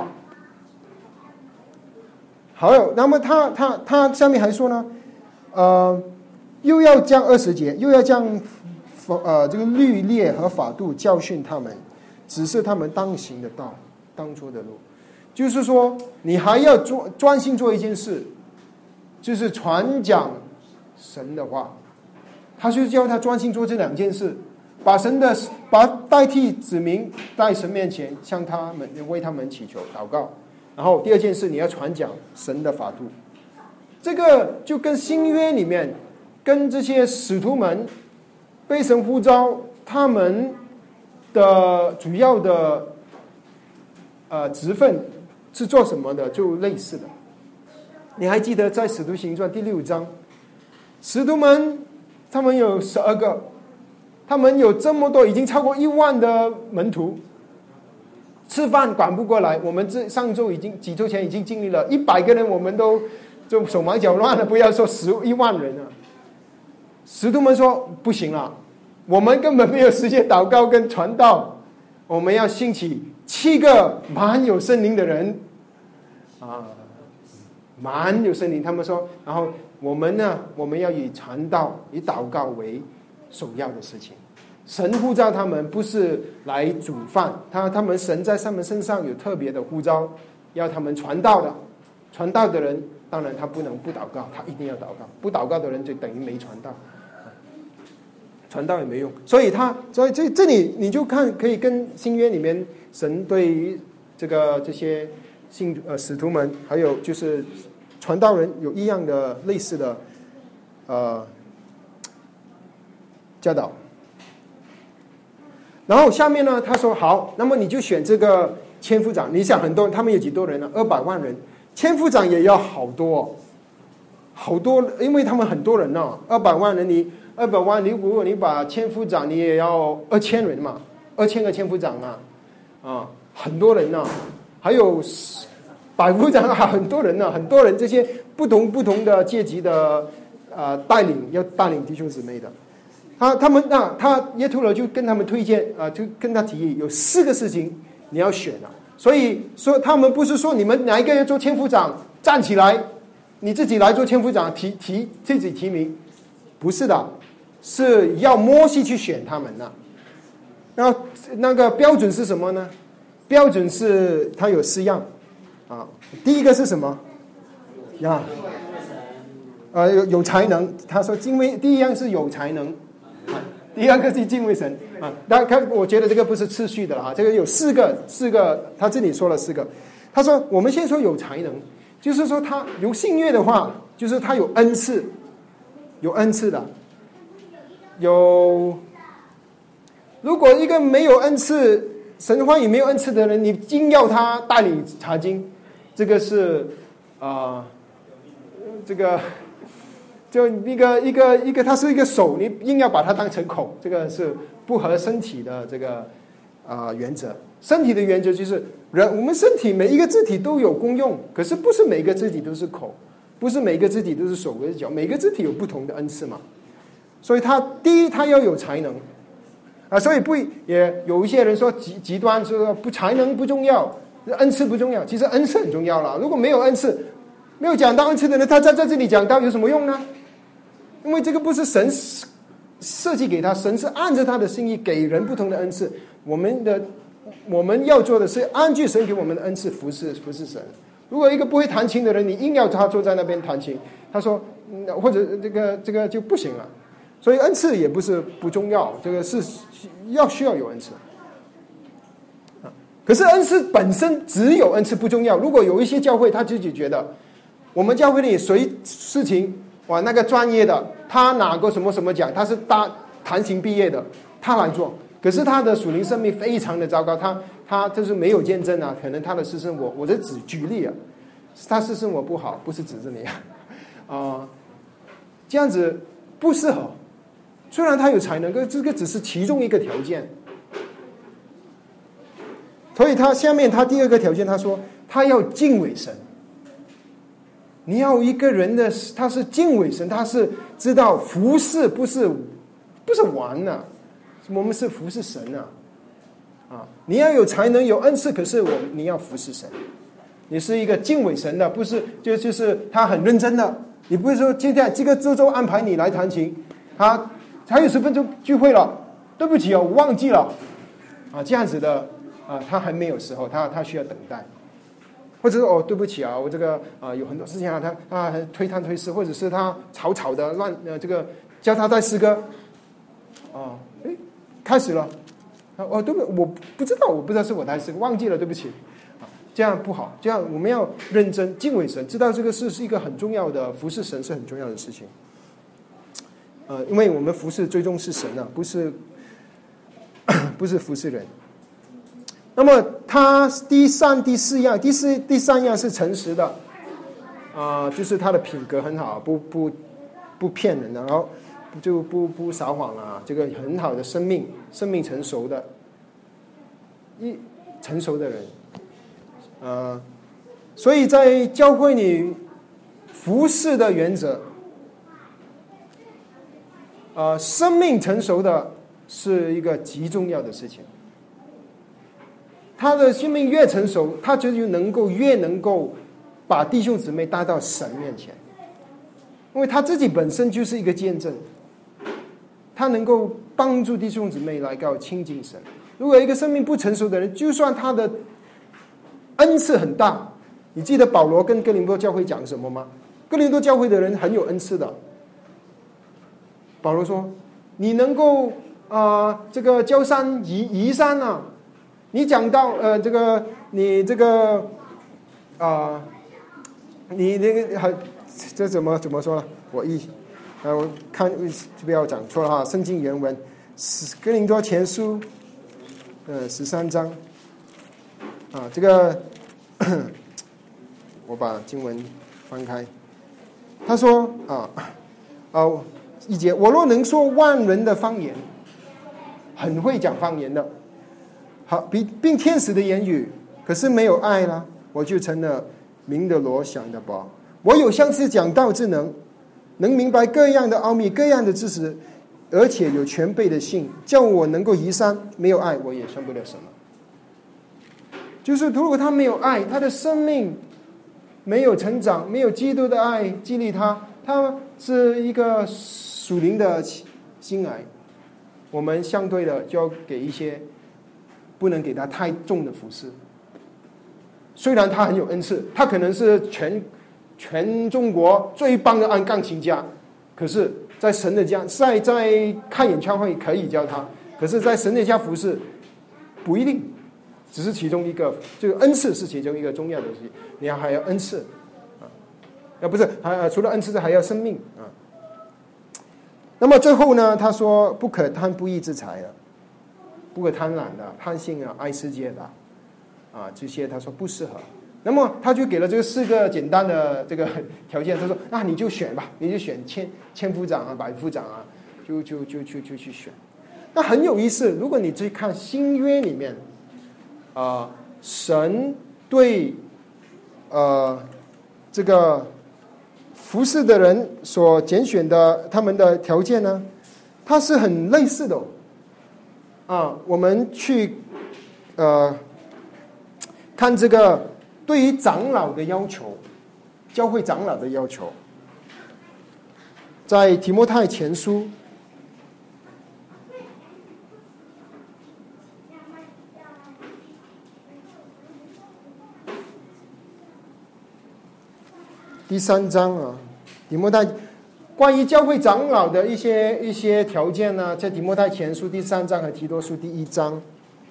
[SPEAKER 1] 好，那么他他他下面还说呢，呃，又要将二十节，又要将呃这个律例和法度教训他们，指示他们当行的道，当做的路。就是说，你还要专专心做一件事，就是传讲神的话。他就叫他专心做这两件事，把神的把代替子民在神面前，向他们为他们祈求祷告。然后第二件事，你要传讲神的法度。这个就跟新约里面跟这些使徒们被神呼召，他们的主要的呃职分是做什么的，就类似的。你还记得在使徒行传第六章，使徒们他们有十二个，他们有这么多，已经超过一万的门徒，吃饭管不过来。我们这上周已经几周前已经经历了一百个人，我们都就手忙脚乱了，不要说十一万人了。使徒们说不行了，我们根本没有时间祷告跟传道，我们要兴起七个满有圣灵的人啊，满有圣灵。他们说，然后我们呢，我们要以传道、以祷告为首要的事情。神呼召他们不是来煮饭，他他们神在他们身上有特别的呼召，要他们传道的。传道的人当然他不能不祷告，他一定要祷告，不祷告的人就等于没传道，传道也没用。所以他所以这这里你就看，可以跟新约里面神对于这个这些信呃使徒们，还有就是传道人有一样的类似的呃教导。然后下面呢，他说好，那么你就选这个千夫长。你想很多，他们有几多人呢？二百万人，千夫长也要好多、哦，好多，因为他们很多人呢、哦，二百万人，你二百万，你如果你把千夫长，你也要二千人嘛，二千个千夫长啊，啊，很多人呢、啊，还有百夫长啊，很多人呢、啊，很多人，这些不同不同的阶级的呃带领，要带领弟兄姊妹的。他他们那、啊、他耶稣了就跟他们推荐啊，就跟他提议有四个事情你要选啊。所以说他们不是说你们哪一个要做千夫长站起来，你自己来做千夫长提提自己提名，不是的。 是要摩西去选他们的。然后那个标准是什么呢？标准是它有四样啊。第一个是什么呀？呃，有有才能。他说敬畏，第一样是有才能，啊、第二个是敬畏神啊。大家看，我觉得这个不是次序的了啊，这个有四个四个，他这里说了四个。他说我们先说有才能，就是说他有信约的话，就是他有恩赐，有恩赐的，有。如果一个没有恩赐，神话也没有恩赐的人，你硬要他带领查经，这个是啊、呃，这个就一个一个一个，他是一个手，你硬要把它当成口，这个是不合身体的这个啊、呃、原则。身体的原则就是人，我们身体每一个肢体都有功用，可是不是每个肢体都是口，不是每个肢体都是手或者脚，每个肢体有不同的恩赐嘛。所以他第一，他要有才能。啊，所以不也有一些人说极极端，说不才能不重要，恩赐不重要。其实恩赐很重要了。如果没有恩赐，没有讲到恩赐的人，他在在这里讲到有什么用呢？因为这个不是神设计给他，神是按照他的心意给人不同的恩赐。我们的我们要做的是按据神给我们的恩赐服侍服侍神。如果一个不会弹琴的人，你硬要他坐在那边弹琴，他说，或者这个这个就不行了。所以恩赐也不是不重要，这个是要需要有恩赐。可是恩赐本身只有恩赐不重要。如果有一些教会他自己觉得，我们教会里谁事情哇那个专业的，他拿过什么什么奖，他是大弹琴毕业的，他来做。可是他的属灵生命非常的糟糕，他他就是没有见证啊，可能他的私生活，我这只举例啊，他私生活不好，不是指着你啊，啊、呃，这样子不适合。虽然他有才能，这个只是其中一个条件。所以他下面他第二个条件，他说他要敬畏神。你要一个人的，他是敬畏神，他是知道服侍不是不是玩呐、啊，我们是服侍神啊，啊，你要有才能有恩赐，可是我你要服侍神，你是一个敬畏神的，不是就就是他很认真的，你不会说今天这个这周安排你来弹琴，他。还有十分钟聚会了，对不起哦，我忘记了，啊，这样子的啊，他还没有时候，他他需要等待，或者是哦，对不起啊，我这个啊有很多事情啊，他啊推摊推事，或者是他草草的乱呃这个教他带诗歌，啊，哎，开始了，啊哦对不，我不知道，我不知道是我带诗歌，忘记了，对不起，啊，这样不好，这样我们要认真敬畏神，知道这个事是一个很重要的，服侍神是很重要的事情。呃，因为我们服侍最终是神啊，不是不是服侍人。那么他第三、第四样，第四、第三样是诚实的，啊、呃，就是他的品格很好，不不不骗人的，然后就不不撒谎啊，这个很好的生命，生命成熟的，一成熟的人，呃，所以在教会里服侍的原则。呃，生命成熟的是一个极重要的事情。他的生命越成熟，他就能够越能够把弟兄姊妹带到神面前，因为他自己本身就是一个见证，他能够帮助弟兄姊妹来到亲近神。如果一个生命不成熟的人，就算他的恩赐很大，你记得保罗跟哥林多教会讲什么吗？哥林多教会的人很有恩赐的。保罗说：“你能够啊、呃，这个教山移移山啊，你讲到呃，这个你这个啊、呃，你那个还这怎么怎么说呢？我一呃，我看不要讲错了哈。圣经原文，哥林多前书呃十三章啊，这个我把经文翻开，他说啊哦。”一节，我若能说万人的方言，很会讲方言的，好，比并天使的言语，可是没有爱啦，我就成了鸣的锣响的钹。我有像是讲道之能，能明白各样的奥秘，各样的知识，而且有全备的信，叫我能够移山。没有爱，我也算不了什么。就是如果他没有爱，他的生命没有成长，没有基督的爱激励他，他是一个属灵的金癌，我们相对的就要给一些不能给他太重的服侍。虽然他很有恩赐，他可能是全全中国最棒的钢琴家，可是在神的家，在在看演唱会可以教他，可是在神的家服侍不一定，只是其中一个，这个恩赐是其中一个重要的东西，你还要恩赐啊，啊不是还除了恩赐还要生命啊。那么最后呢，他说不可贪不义之财的，不可贪婪的、贪性啊、爱世界的啊，这些他说不适合。那么他就给了这个四个简单的这个条件，他说那你就选吧，你就选千千夫长啊、百夫长啊，就就就就就去选。那很有意思，如果你去看新约里面，啊、呃，神对呃这个服侍的人所拣选的他们的条件呢，它是很类似的哦。啊，我们去呃看这个对于长老的要求，教会长老的要求，在提摩太前书第三章啊，提摩太关于教会长老的一些一些条件呢，在提摩太前书第三章和提多书第一章。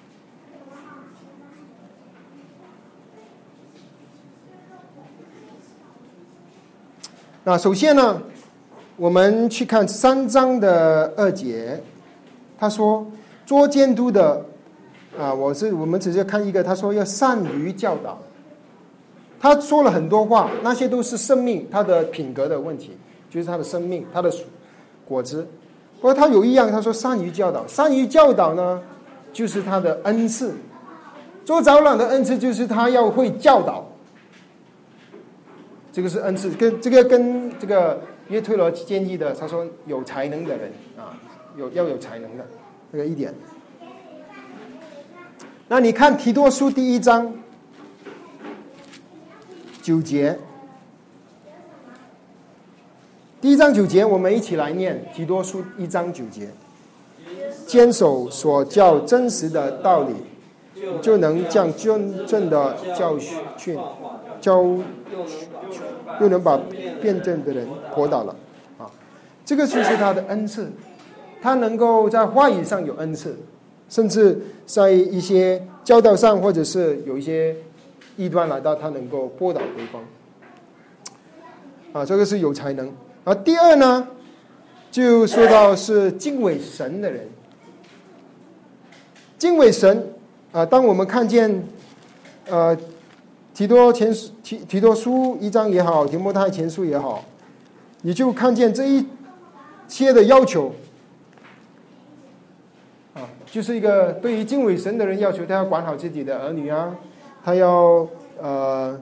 [SPEAKER 1] 那首先呢，我们去看三章的二节，他说做监督的啊，我是我们直接看一个，他说要善于教导。他说了很多话，那些都是生命他的品格的问题，就是他的生命他的果子。不过他有一样，他说善于教导，善于教导呢就是他的恩赐。做长老的恩赐就是他要会教导，这个是恩赐，跟这个跟这个约推罗建议的，他说有才能的人啊，有要有才能的这个一点。那你看提多书第一章九节，第一章九节，我们一起来念提多书一章九节。坚守所教真实的道理，就能将真正的教训教，又能把辩证的人驳倒了啊！这个就是他的恩赐，他能够在话语上有恩赐，甚至在一些教导上，或者是有一些异端来到，他能够驳倒对方啊，这个是有才能。而第二呢，就说到是敬畏神的人，敬畏神啊。当我们看见呃提多前提提多书一章也好，提摩太前书也好，你就看见这一切的要求啊，就是一个对于敬畏神的人要求，他要管好自己的儿女啊，他要呃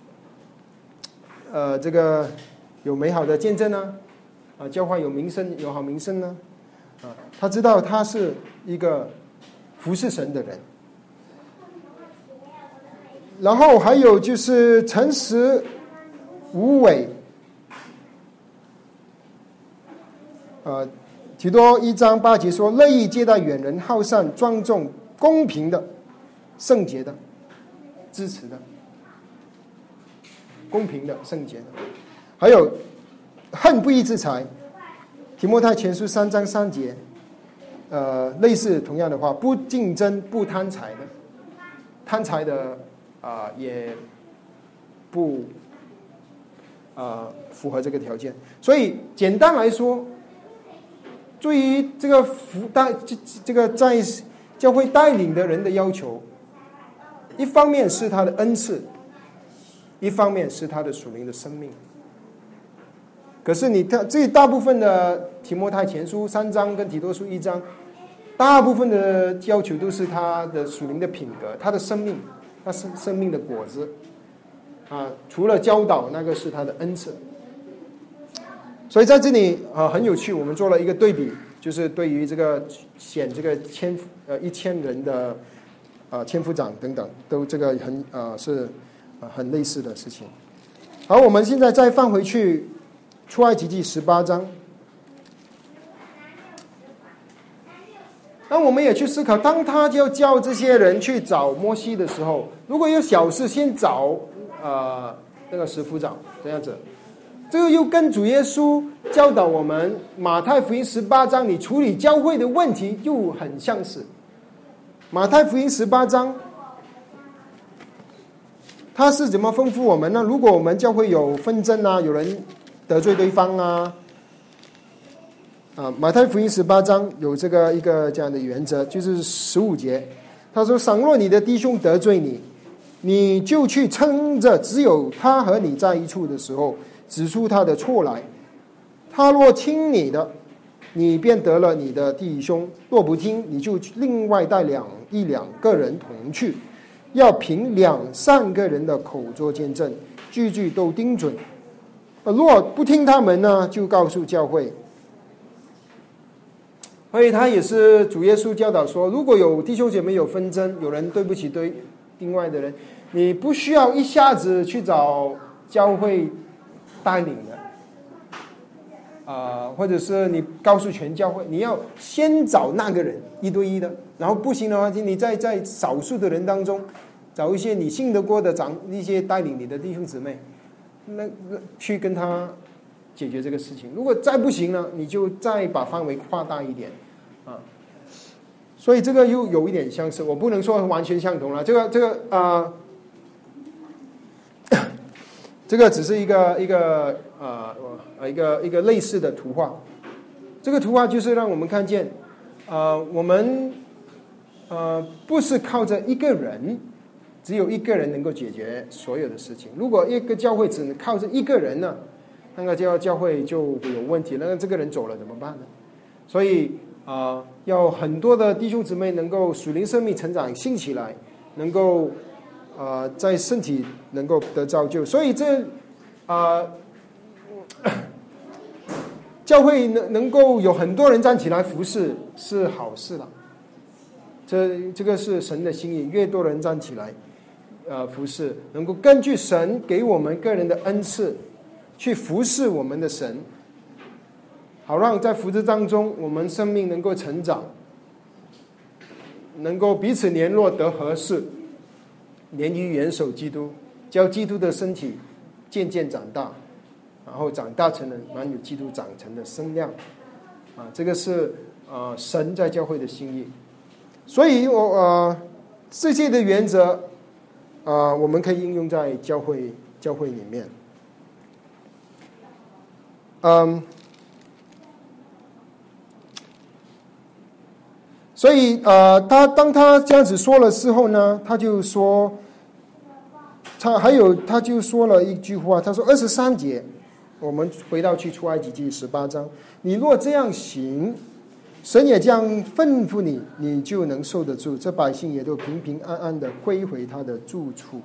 [SPEAKER 1] 呃这个有美好的见证呢，啊，教会有名声，有好名声呢，啊，他知道他是一个服侍神的人。然后还有就是诚实无伪，呃，提多一章八节说，乐意接待远人，好善庄重，公平的，圣洁的，支持的，公平的，圣洁的。还有恨不义之财，提摩太前书三章三节，呃，类似同样的话，不竞争，不贪财的，贪财的啊、呃、也不啊、呃、符合这个条件。所以简单来说，对于这个服带这这个在教会带领的人的要求，一方面是他的恩赐，一方面是他的属灵的生命。可是你看，这大部分的提摩太前书三章跟提多书一章，大部分的要求都是他的属灵的品格，他的生命，他生生命的果子啊。除了教导，那个是他的恩赐。所以在这里啊，很有趣，我们做了一个对比，就是对于这个选这个千呃一千人的啊千夫长等等，都这个很啊是啊很类似的事情。好，我们现在再放回去出埃及记十八章， 那我们也去思考，当他就叫这些人去找摩西的时候，如果有小事，先找呃那个十夫长这样子。这个又跟主耶稣教导我们马太福音十八章你处理教会的问题又很相似。马太福音十八章他是怎么吩咐我们呢？如果我们教会有纷争啊，有人得罪对方啊，啊，马太福音十八章有这个一个这样的原则，就是十五节，他说：倘若你的弟兄得罪你，你就去趁着只有他和你在一处的时候，指出他的错来。他若听你的，你便得了你的弟兄；若不听，你就另外带两一两个人同去，要凭两三个人的口做见证，句句都盯准。若不听他们呢，就告诉教会。所以他也是主耶稣教导说，如果有弟兄姐妹有纷争，有人对不起对另外的人，你不需要一下子去找教会带领的，呃，或者是你告诉全教会，你要先找那个人一对一的，然后不行的话，你在在少数的人当中找一些你信得过的长一些带领你的弟兄姊妹，那去跟他解决这个事情。如果再不行呢，你就再把范围扩大一点啊。所以这个又有一点相似，我不能说完全相同了。这个这个啊。呃这个只是一个一个呃呃一个一个类似的图画，这个图画就是让我们看见，呃，我们呃不是靠着一个人，只有一个人能够解决所有的事情。如果一个教会只能靠着一个人呢，那个教教会就有问题，那这个人走了怎么办呢？所以啊、呃，要很多的弟兄姊妹能够属灵生命成长兴起来，能够。呃，在身体能够得造就，所以这啊、呃，教会能能够有很多人站起来服侍是好事了。这这个是神的心意，越多人站起来，呃，服侍，能够根据神给我们个人的恩赐，去服侍我们的神，好让在服侍当中，我们生命能够成长，能够彼此联络得合适。连于元首基督，教基督的身体渐渐长大，然后长大成人，满有基督长成的身量啊！这个是呃神在教会的心意。所以我呃这些的原则啊、呃，我们可以应用在教会教会里面。嗯，所以呃，他当他这样子说了之后呢，他就说，他还有他就说了一句话，他说二十三节，我们回到去出埃及记十八章，你若这样行，神也这样吩咐你，你就能受得住，这百姓也都平平安安的归回他的住处。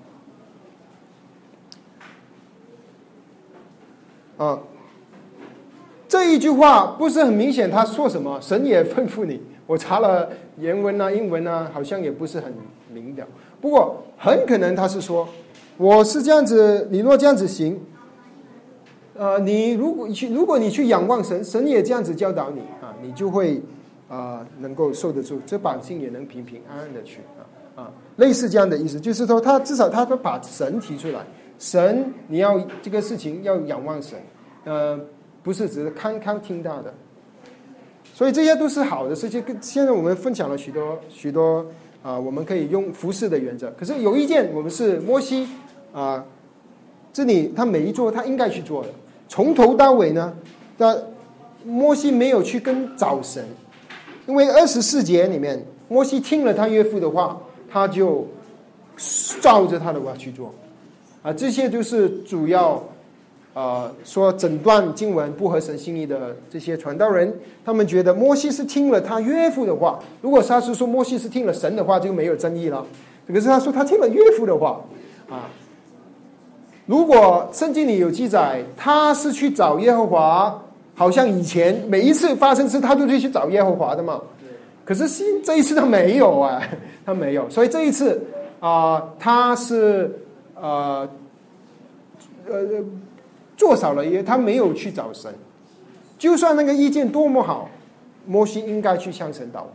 [SPEAKER 1] 啊，这一句话不是很明显，他说什么？神也吩咐你。我查了原文啊、英文啊，好像也不是很明了。不过很可能他是说，我是这样子，你若这样子行，呃，你如果去，如果你去仰望神，神也这样子教导你啊，你就会啊、呃、能够受得住，这百姓也能平平安安的去啊啊，类似这样的意思，就是说他至少他都把神提出来，神你要这个事情要仰望神，呃，不是只是看看听到的。所以这些都是好的事情。现在我们分享了许多许多啊、呃，我们可以用服侍的原则。可是有一件，我们是摩西啊、呃，这里他每一做他应该去做的，从头到尾呢，那摩西没有去跟找神，因为二十四节里面，摩西听了他岳父的话，他就照着他的话去做啊，这些就是主要。呃，说整段经文不合神心意的这些传道人，他们觉得摩西是听了他岳父的话。如果他是说摩西是听了神的话，就没有争议了。可是他说他听了岳父的话啊。如果圣经里有记载，他是去找耶和华，好像以前每一次发生事，他都会去找耶和华的嘛。可是这一次他没有啊，他没有。所以这一次啊、呃，他是呃呃。做少了也，他没有去找神。就算那个意见多么好，摩西应该去向神祷告，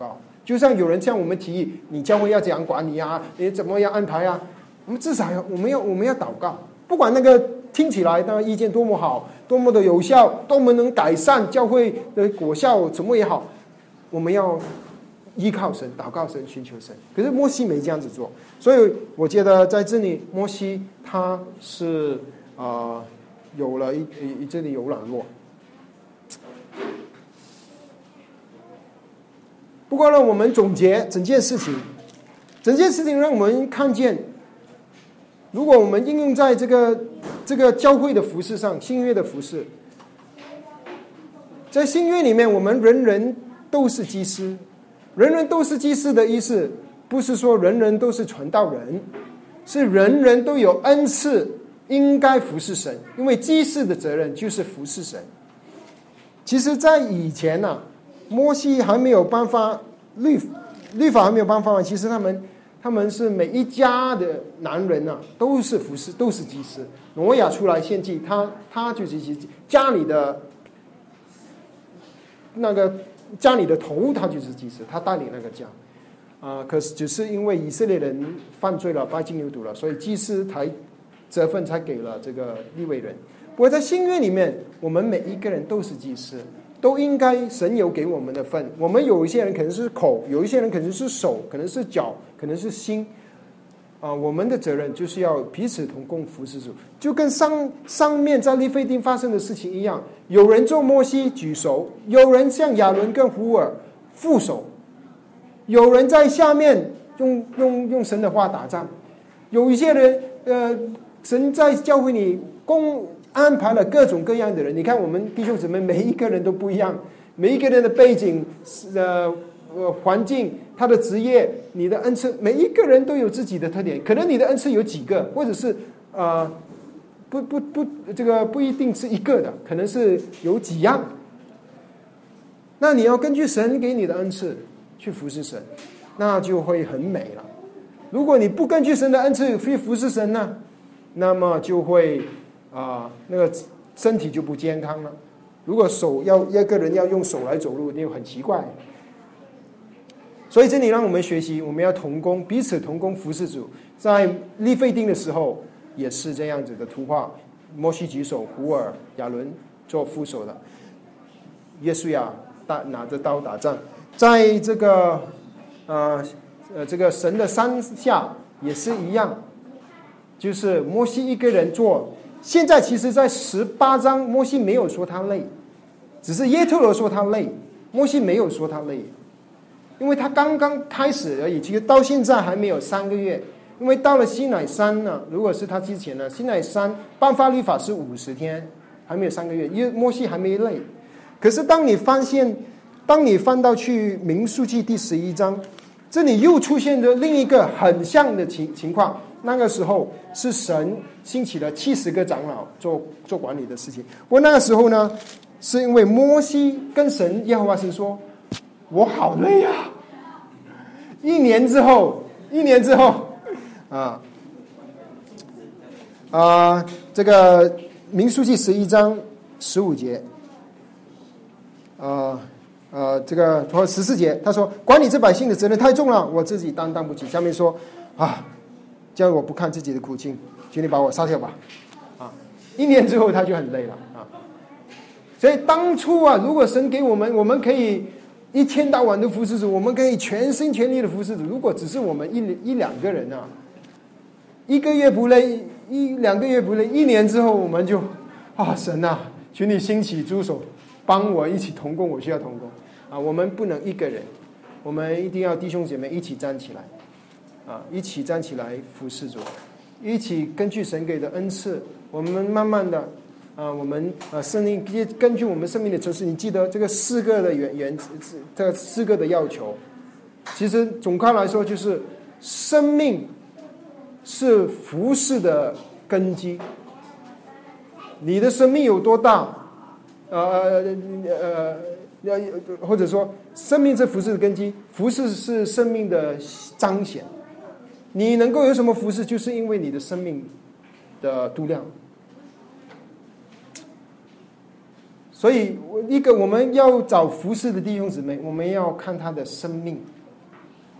[SPEAKER 1] 就像有人向我们提议，你教会要怎样管理啊？你怎么样安排啊？我们至少要我们要我们要祷告，不管那个听起来那意见多么好，多么的有效，多么能改善教会的果效，怎么也好，我们要依靠神，祷告神，寻求神。可是摩西没这样子做，所以我觉得在这里，摩西他是啊、呃、有了一一这里有软弱。不过呢，我们总结整件事情，整件事情让我们看见，如果我们应用在这个这个教会的服事上，新约的服事，在新约里面，我们人人都是祭司。人人都是祭司的意思，不是说人人都是传道人，是人人都有恩赐，应该服侍神。因为祭司的责任就是服侍神。其实在以前啊，摩西还没有颁发律律法还没有颁发，其实他们他们是每一家的男人啊，都是服侍，都是祭司。挪亚出来献祭，他他就是家里的那个家里的头，他就是祭司，他带领那个家啊、呃。可是只是因为以色列人犯罪了，拜金牛犊了，所以祭司才责分才给了这个利未人。不过在新约里面，我们每一个人都是祭司，都应该神有给我们的份。我们有一些人可能是口，有一些人可能是手，可能是脚，可能是心啊、呃。我们的责任就是要彼此同工服侍主，就跟上上面在利非丁发生的事情一样。有人做摩西举手，有人像亚伦跟胡尔副手，有人在下面用用用神的话打仗，有一些人呃，神在教会里公安排了各种各样的人。你看我们弟兄姊妹每一个人都不一样，每一个人的背景呃呃环境，他的职业，你的恩赐，每一个人都有自己的特点。可能你的恩赐有几个，或者是呃不不不，这个不一定是一个的，可能是有几样。那你要根据神给你的恩赐去服侍神，那就会很美了。如果你不根据神的恩赐去服侍神呢，那么就会啊、呃、那个身体就不健康了。如果手要一个人要用手来走路，那就很奇怪。所以这里让我们学习，我们要同工，彼此同工服侍主。在利非丁的时候也是这样子的图画，摩西举手，胡尔、亚伦做副手的，约书亚拿着刀打仗。在这个呃呃这个神的山下也是一样，就是摩西一个人做。现在其实在十八章，摩西没有说他累，只是耶特罗说他累，摩西没有说他累，因为他刚刚开始而已，其实到现在还没有三个月。因为到了西乃山呢，如果是他之前呢，西乃山颁发律法是五十天，还没有三个月，因为摩西还没累。可是当你发现，当你翻到去民数记第十一章，这里又出现了另一个很像的情情况。那个时候是神兴起了七十个长老做做管理的事情。不过那个时候呢，是因为摩西跟神耶和华神说：“我好累啊！”一年之后，一年之后。啊啊！这个民数记十一章十五节，啊呃，这个和十四节，他说：“管理这百姓的责任太重了，我自己担当不起。”下面说：“啊，叫我不看自己的苦情，请你把我杀掉吧。”啊，一年之后他就很累了啊。所以当初啊，如果神给我们，我们可以一天到晚的服侍主，我们可以全心全力的服侍主。如果只是我们一一两个人啊。一个月不累，一两个月不累，一年之后我们就啊，神啊，请你兴起诸手，帮我一起同工，我需要同工啊！我们不能一个人，我们一定要弟兄姐妹一起站起来啊，一起站起来服侍主，一起根据神给的恩赐，我们慢慢的啊，我们啊生命根据我们生命的城市，你记得这个四个的原原这四个的要求，其实总括来说就是生命。是服事的根基。你的生命有多大？呃呃呃，或者说，生命是服事的根基，服事是生命的彰显。你能够有什么服事，就是因为你的生命的度量。所以，一个我们要找服事的弟兄姊妹，我们要看他的生命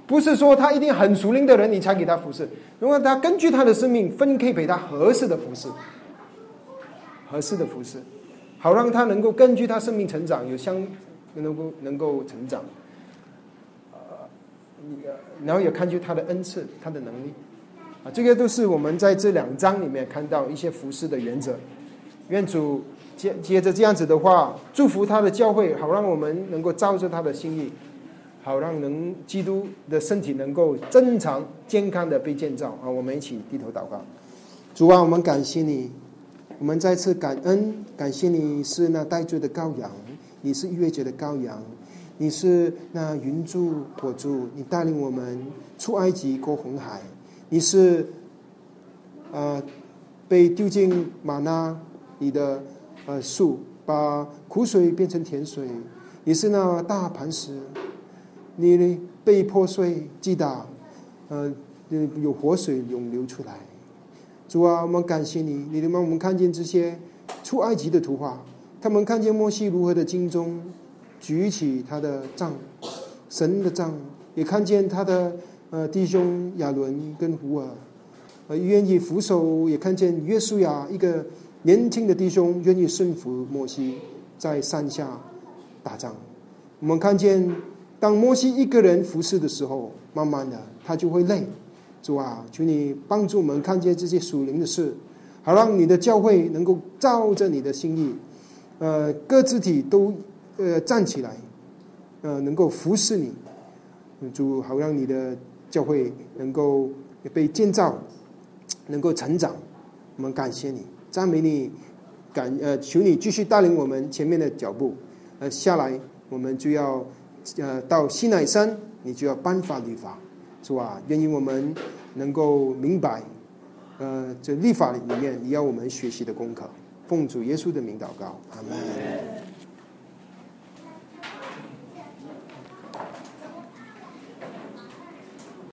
[SPEAKER 1] 不是说他一定很属灵的人你才给他服侍，如果他根据他的生命分配给他合适的服侍，合适的服侍，好让他能够根据他生命成长，有相能够能够成长，呃，然后也看出他的恩赐，他的能力，啊，这个都是我们在这两章里面看到一些服侍的原则。愿主接接着这样子的话，祝福他的教会，好让我们能够照着他的心意，好让能基督的身体能够正常健康的被建造啊！我们一起低头祷告。主啊，我们感谢你，我们再次感恩，感谢你是那带罪的羔羊，你是逾越节的羔羊，你是那云柱火柱，你带领我们出埃及过红海，你是呃被丢进玛纳你的呃树，把苦水变成甜水，你是那大磐石，你被破碎击打，呃，有活水涌流出来。主啊，我们感谢你，你让我们看见这些出埃及的图画，他们看见摩西如何的精忠，举起他的杖，神的杖，也看见他的呃弟兄亚伦跟胡尔，呃愿意俯首，也看见约书亚一个年轻的弟兄愿意顺服摩西，在山下打仗。我们看见当摩西一个人服侍的时候，慢慢的他就会累。主啊，求你帮助我们看见这些属灵的事，好让你的教会能够照着你的心意，呃，各肢体都呃站起来，呃，能够服侍你。主，好让你的教会能够被建造，能够成长。我们感谢你，赞美你，感呃，求你继续带领我们前面的脚步。呃，下来我们就要呃到西乃山，你就要颁发律法。主啊，愿意我们能够明白，呃，这律法里面你要我们学习的功课。奉主耶稣的名祷告，阿们。